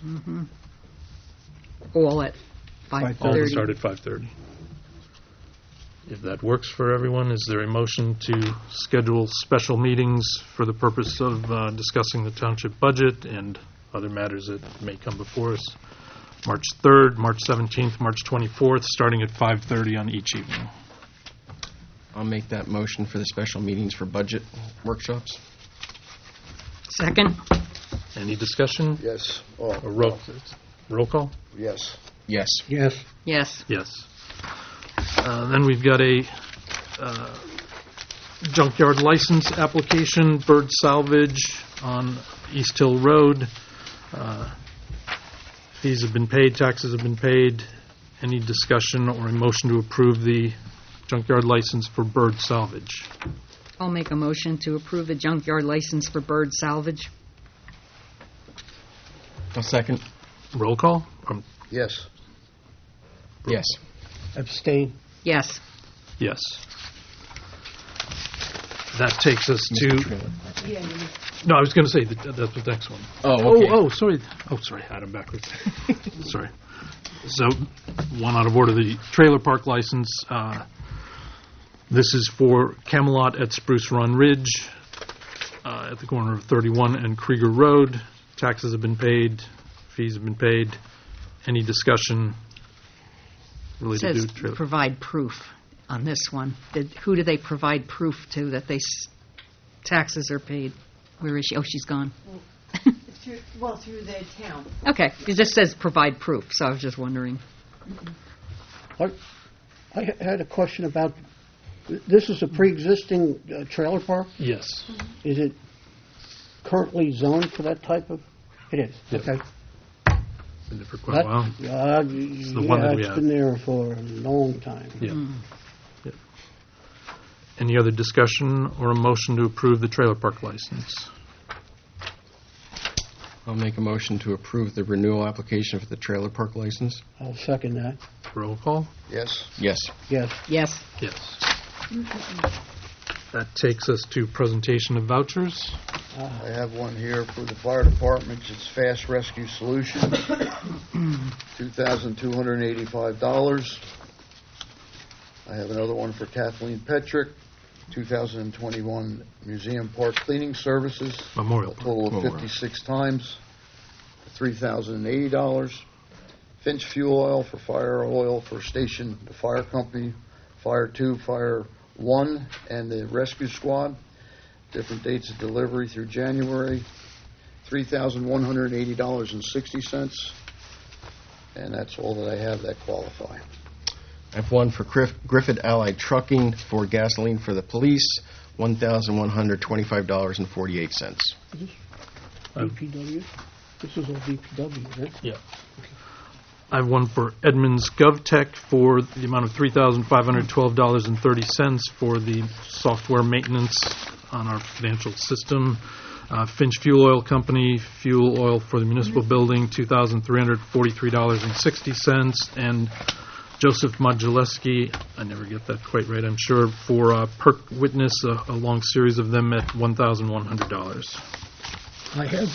All at All 5:30. start at 5:30. If that works for everyone, is there a motion to schedule special meetings for the purpose of discussing the township budget and other matters that may come before us? March 3rd, March 17th, March 24th, starting at 5:30 on each evening. I'll make that motion for the special meetings for budget workshops. Second? Any discussion? Yes. Or roll call? Yes. Yes. Yes. Yes. Yes. Then we've got a junkyard license application, Bird Salvage on East Hill Road. Fees have been paid, taxes have been paid. Any discussion or a motion to approve the junkyard license for Bird Salvage? I'll make a motion to approve the junkyard license for Bird Salvage. A second. Roll call? Yes. Yes. Abstain. Yes. Yes. That takes us to... No, I was going to say that's the next one. Oh, okay. Sorry. Oh, sorry, I had him backwards. Sorry. So, one out of order, the trailer park license. This is for Camelot at Spruce Run Ridge at the corner of 31 and Krieger Road. Taxes have been paid. Fees have been paid. Any discussion It related says to trailer? provide proof on this one. Who do they provide proof to that taxes are paid? Where is she? Oh, she's gone. Through the town. Okay, it just says provide proof, so I was just wondering. I had a question about, this is a pre-existing trailer park? Yes. Is it currently zoned for that type of? It is, Yes. okay. Been there for quite a while. It's the one that we it's have. been there for a long time. Yeah. Yeah. Any other discussion or a motion to approve the trailer park license? I'll make a motion to approve the renewal application for the trailer park license. I'll second that. Roll call? Yes. Yes. Yes. Yes. Yes. That takes us to presentation of vouchers. I have one here for the fire department. It's Fast Rescue Solutions, $2,285. I have another one for Kathleen Petrick, 2021 Museum Park Cleaning Services. Memorial A total of Park. 56 times, $3,080. Finch Fuel Oil for fire oil for station, the fire company, Fire 2, Fire 1, and the rescue squad. Different dates of delivery through January, $3,180.60. And that's all that I have that qualify. I have one for Griffith Allied Trucking for gasoline for the police, $1,125.48. DPW? This is all DPW, right? Yeah. I have one for Edmunds GovTech for the amount of $3,512.30 for the software maintenance on our financial system. Finch Fuel Oil Company, fuel oil for the municipal building, $2,343.60. And Joseph Modulewski, I never get that quite right, I'm sure, for Perk Witness, a long series of them at $1,100. I have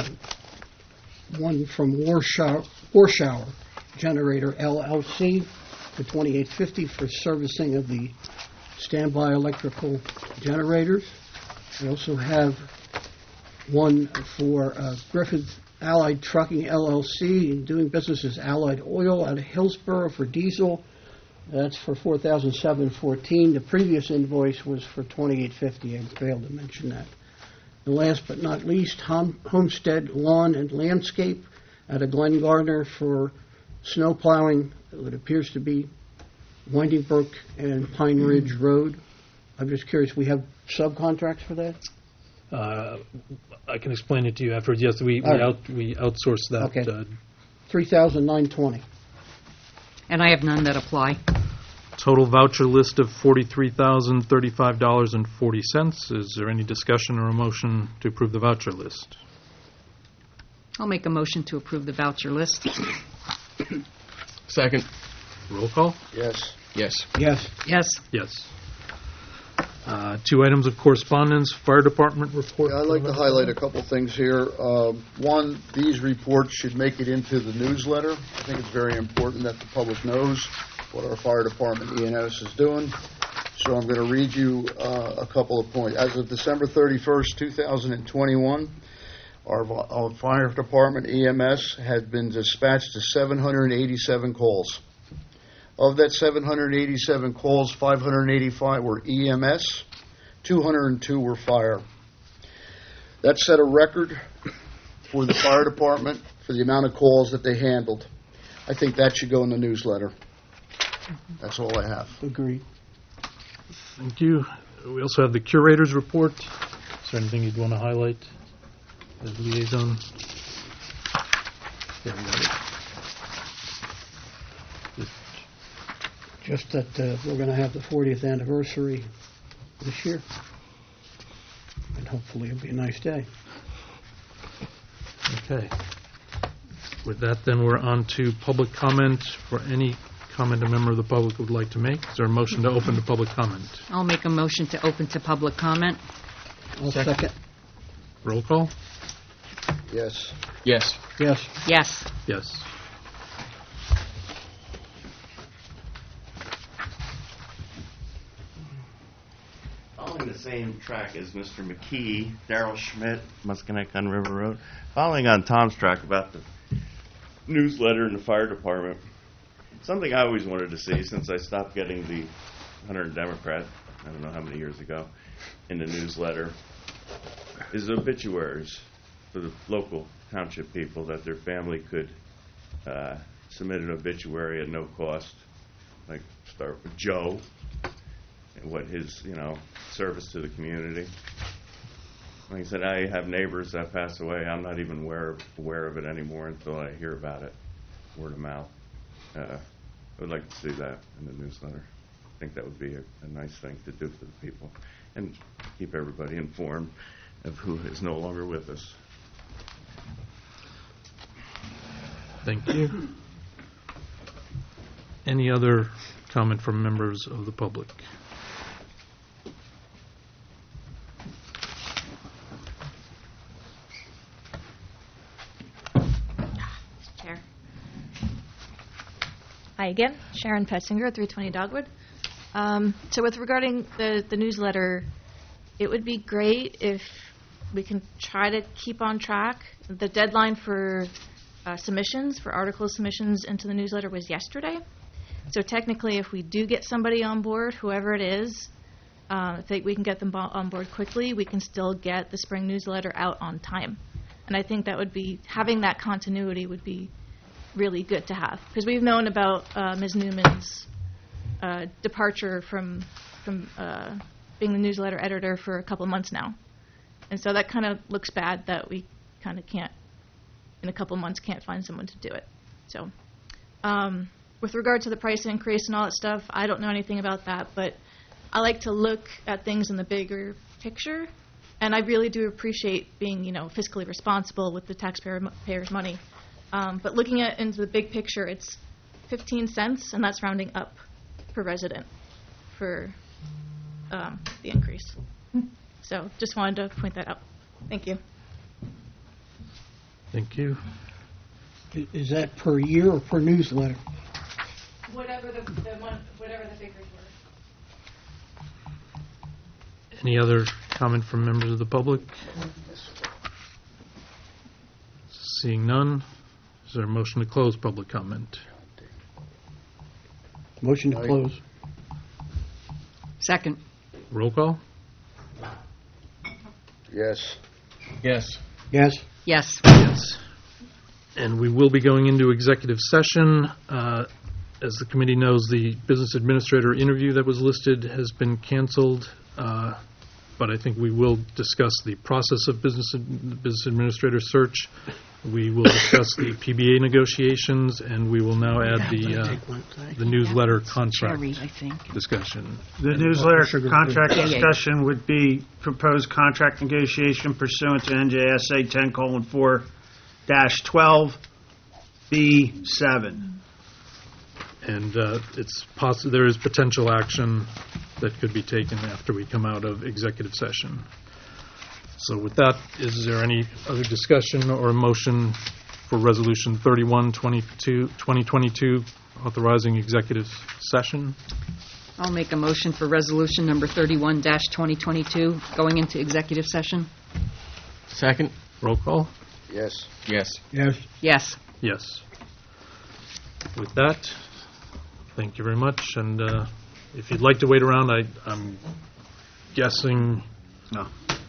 one from Warshower Generator LLC for $2,850 for servicing of the standby electrical generators. I also have one for Griffith Allied Trucking LLC, doing business as Allied Oil out of Hillsborough for diesel. That's for $4,714. The previous invoice was for $2,850. I failed to mention that. And last but not least, Homestead Lawn and Landscape out of Glen Gardner for snow plowing. It appears to be Winding Brook and Pine Ridge Road. I'm just curious, we have subcontracts for that? I can explain it to you afterwards. Yes, we outsource that. Okay. $3,920. And I have none that apply. Total voucher list of $43,035.40. Is there any discussion or a motion to approve the voucher list? I'll make a motion to approve the voucher list. Second. Roll call? Yes. Yes. Yes. Yes. Yes. Two items of correspondence, Fire Department report. Yeah, I'd like to highlight a couple things here. One, these reports should make it into the newsletter. I think it's very important that the public knows what our Fire Department ENS is doing. So I'm going to read you a couple of points. As of December 31st, 2021, our Fire Department EMS had been dispatched to 787 calls. Of that 787 calls, 585 were EMS, 202 were fire. That set a record for the fire department for the amount of calls that they handled. I think that should go in the newsletter. That's all I have. Agreed. Thank you. We also have the curator's report. Is there anything you'd want to highlight as liaison? There we go. Just that we're going to have the 40th anniversary this year. And hopefully it'll be a nice day. Okay. With that, then, we're on to public comment. For any comment a member of the public would like to make, is there a motion to open to public comment? I'll make a motion to open to public comment. I'll second. Roll call? Yes. Yes. Yes. Yes. Yes. Following the same track as Mr. McKee, Daryl Schmidt, Muscanac on River Road. Following on Tom's track about the newsletter in the fire department, something I always wanted to see since I stopped getting the Hunter and Democrat, I don't know how many years ago, in the newsletter, is obituaries for the local township people that their family could submit an obituary at no cost. Like start with Joe and what his, service to the community. Like I said, I have neighbors that pass away. I'm not even aware of it anymore until I hear about it, word of mouth. I would like to see that in the newsletter. I think that would be a nice thing to do for the people and keep everybody informed of who is no longer with us. Thank you. Any other comment from members of the public? Chair. Hi again, Sharon Petzinger, 320 Dogwood. So with regarding the newsletter, it would be great if we can try to keep on track. The deadline for submissions, for article submissions into the newsletter was yesterday. So technically, if we do get somebody on board, whoever it is, if we can get them on board quickly, we can still get the spring newsletter out on time. And I think that would be, having that continuity would be really good to have. Because we've known about Ms. Newman's departure from being the newsletter editor for a couple months now. And so that kind of looks bad that we kind of can't, in a couple months, can't find someone to do it. So with regard to the price increase and all that stuff, I don't know anything about that, but I like to look at things in the bigger picture, and I really do appreciate being, fiscally responsible with the taxpayers' money. But looking at into the big picture, it's 15 cents, and that's rounding up per resident for the increase. So just wanted to point that out. Thank you. Thank you. Is that per year or per newsletter? Whatever the figures were. Any other comment from members of the public? Seeing none, is there a motion to close public comment? Motion to close. Second. Roll call? Yes. Yes. Yes. Yes. Yes. And we will be going into executive session. As the committee knows, the business administrator interview that was listed has been canceled, but I think we will discuss the process of business administrator search We will discuss the PBA negotiations, and we will now add the newsletter contract Cherry, I think. discussion. The newsletter contract discussion would be proposed contract negotiation pursuant to NJSA 10:4-12B7. And there is potential action that could be taken after we come out of executive session. So with that, is there any other discussion or motion for Resolution 31, 2022, authorizing executive session? I'll make a motion for resolution number 31-2022, going into executive session. Second? Roll call? Yes. Yes. Yes. Yes. Yes. With that, thank you very much. And if you'd like to wait around, I'm guessing No.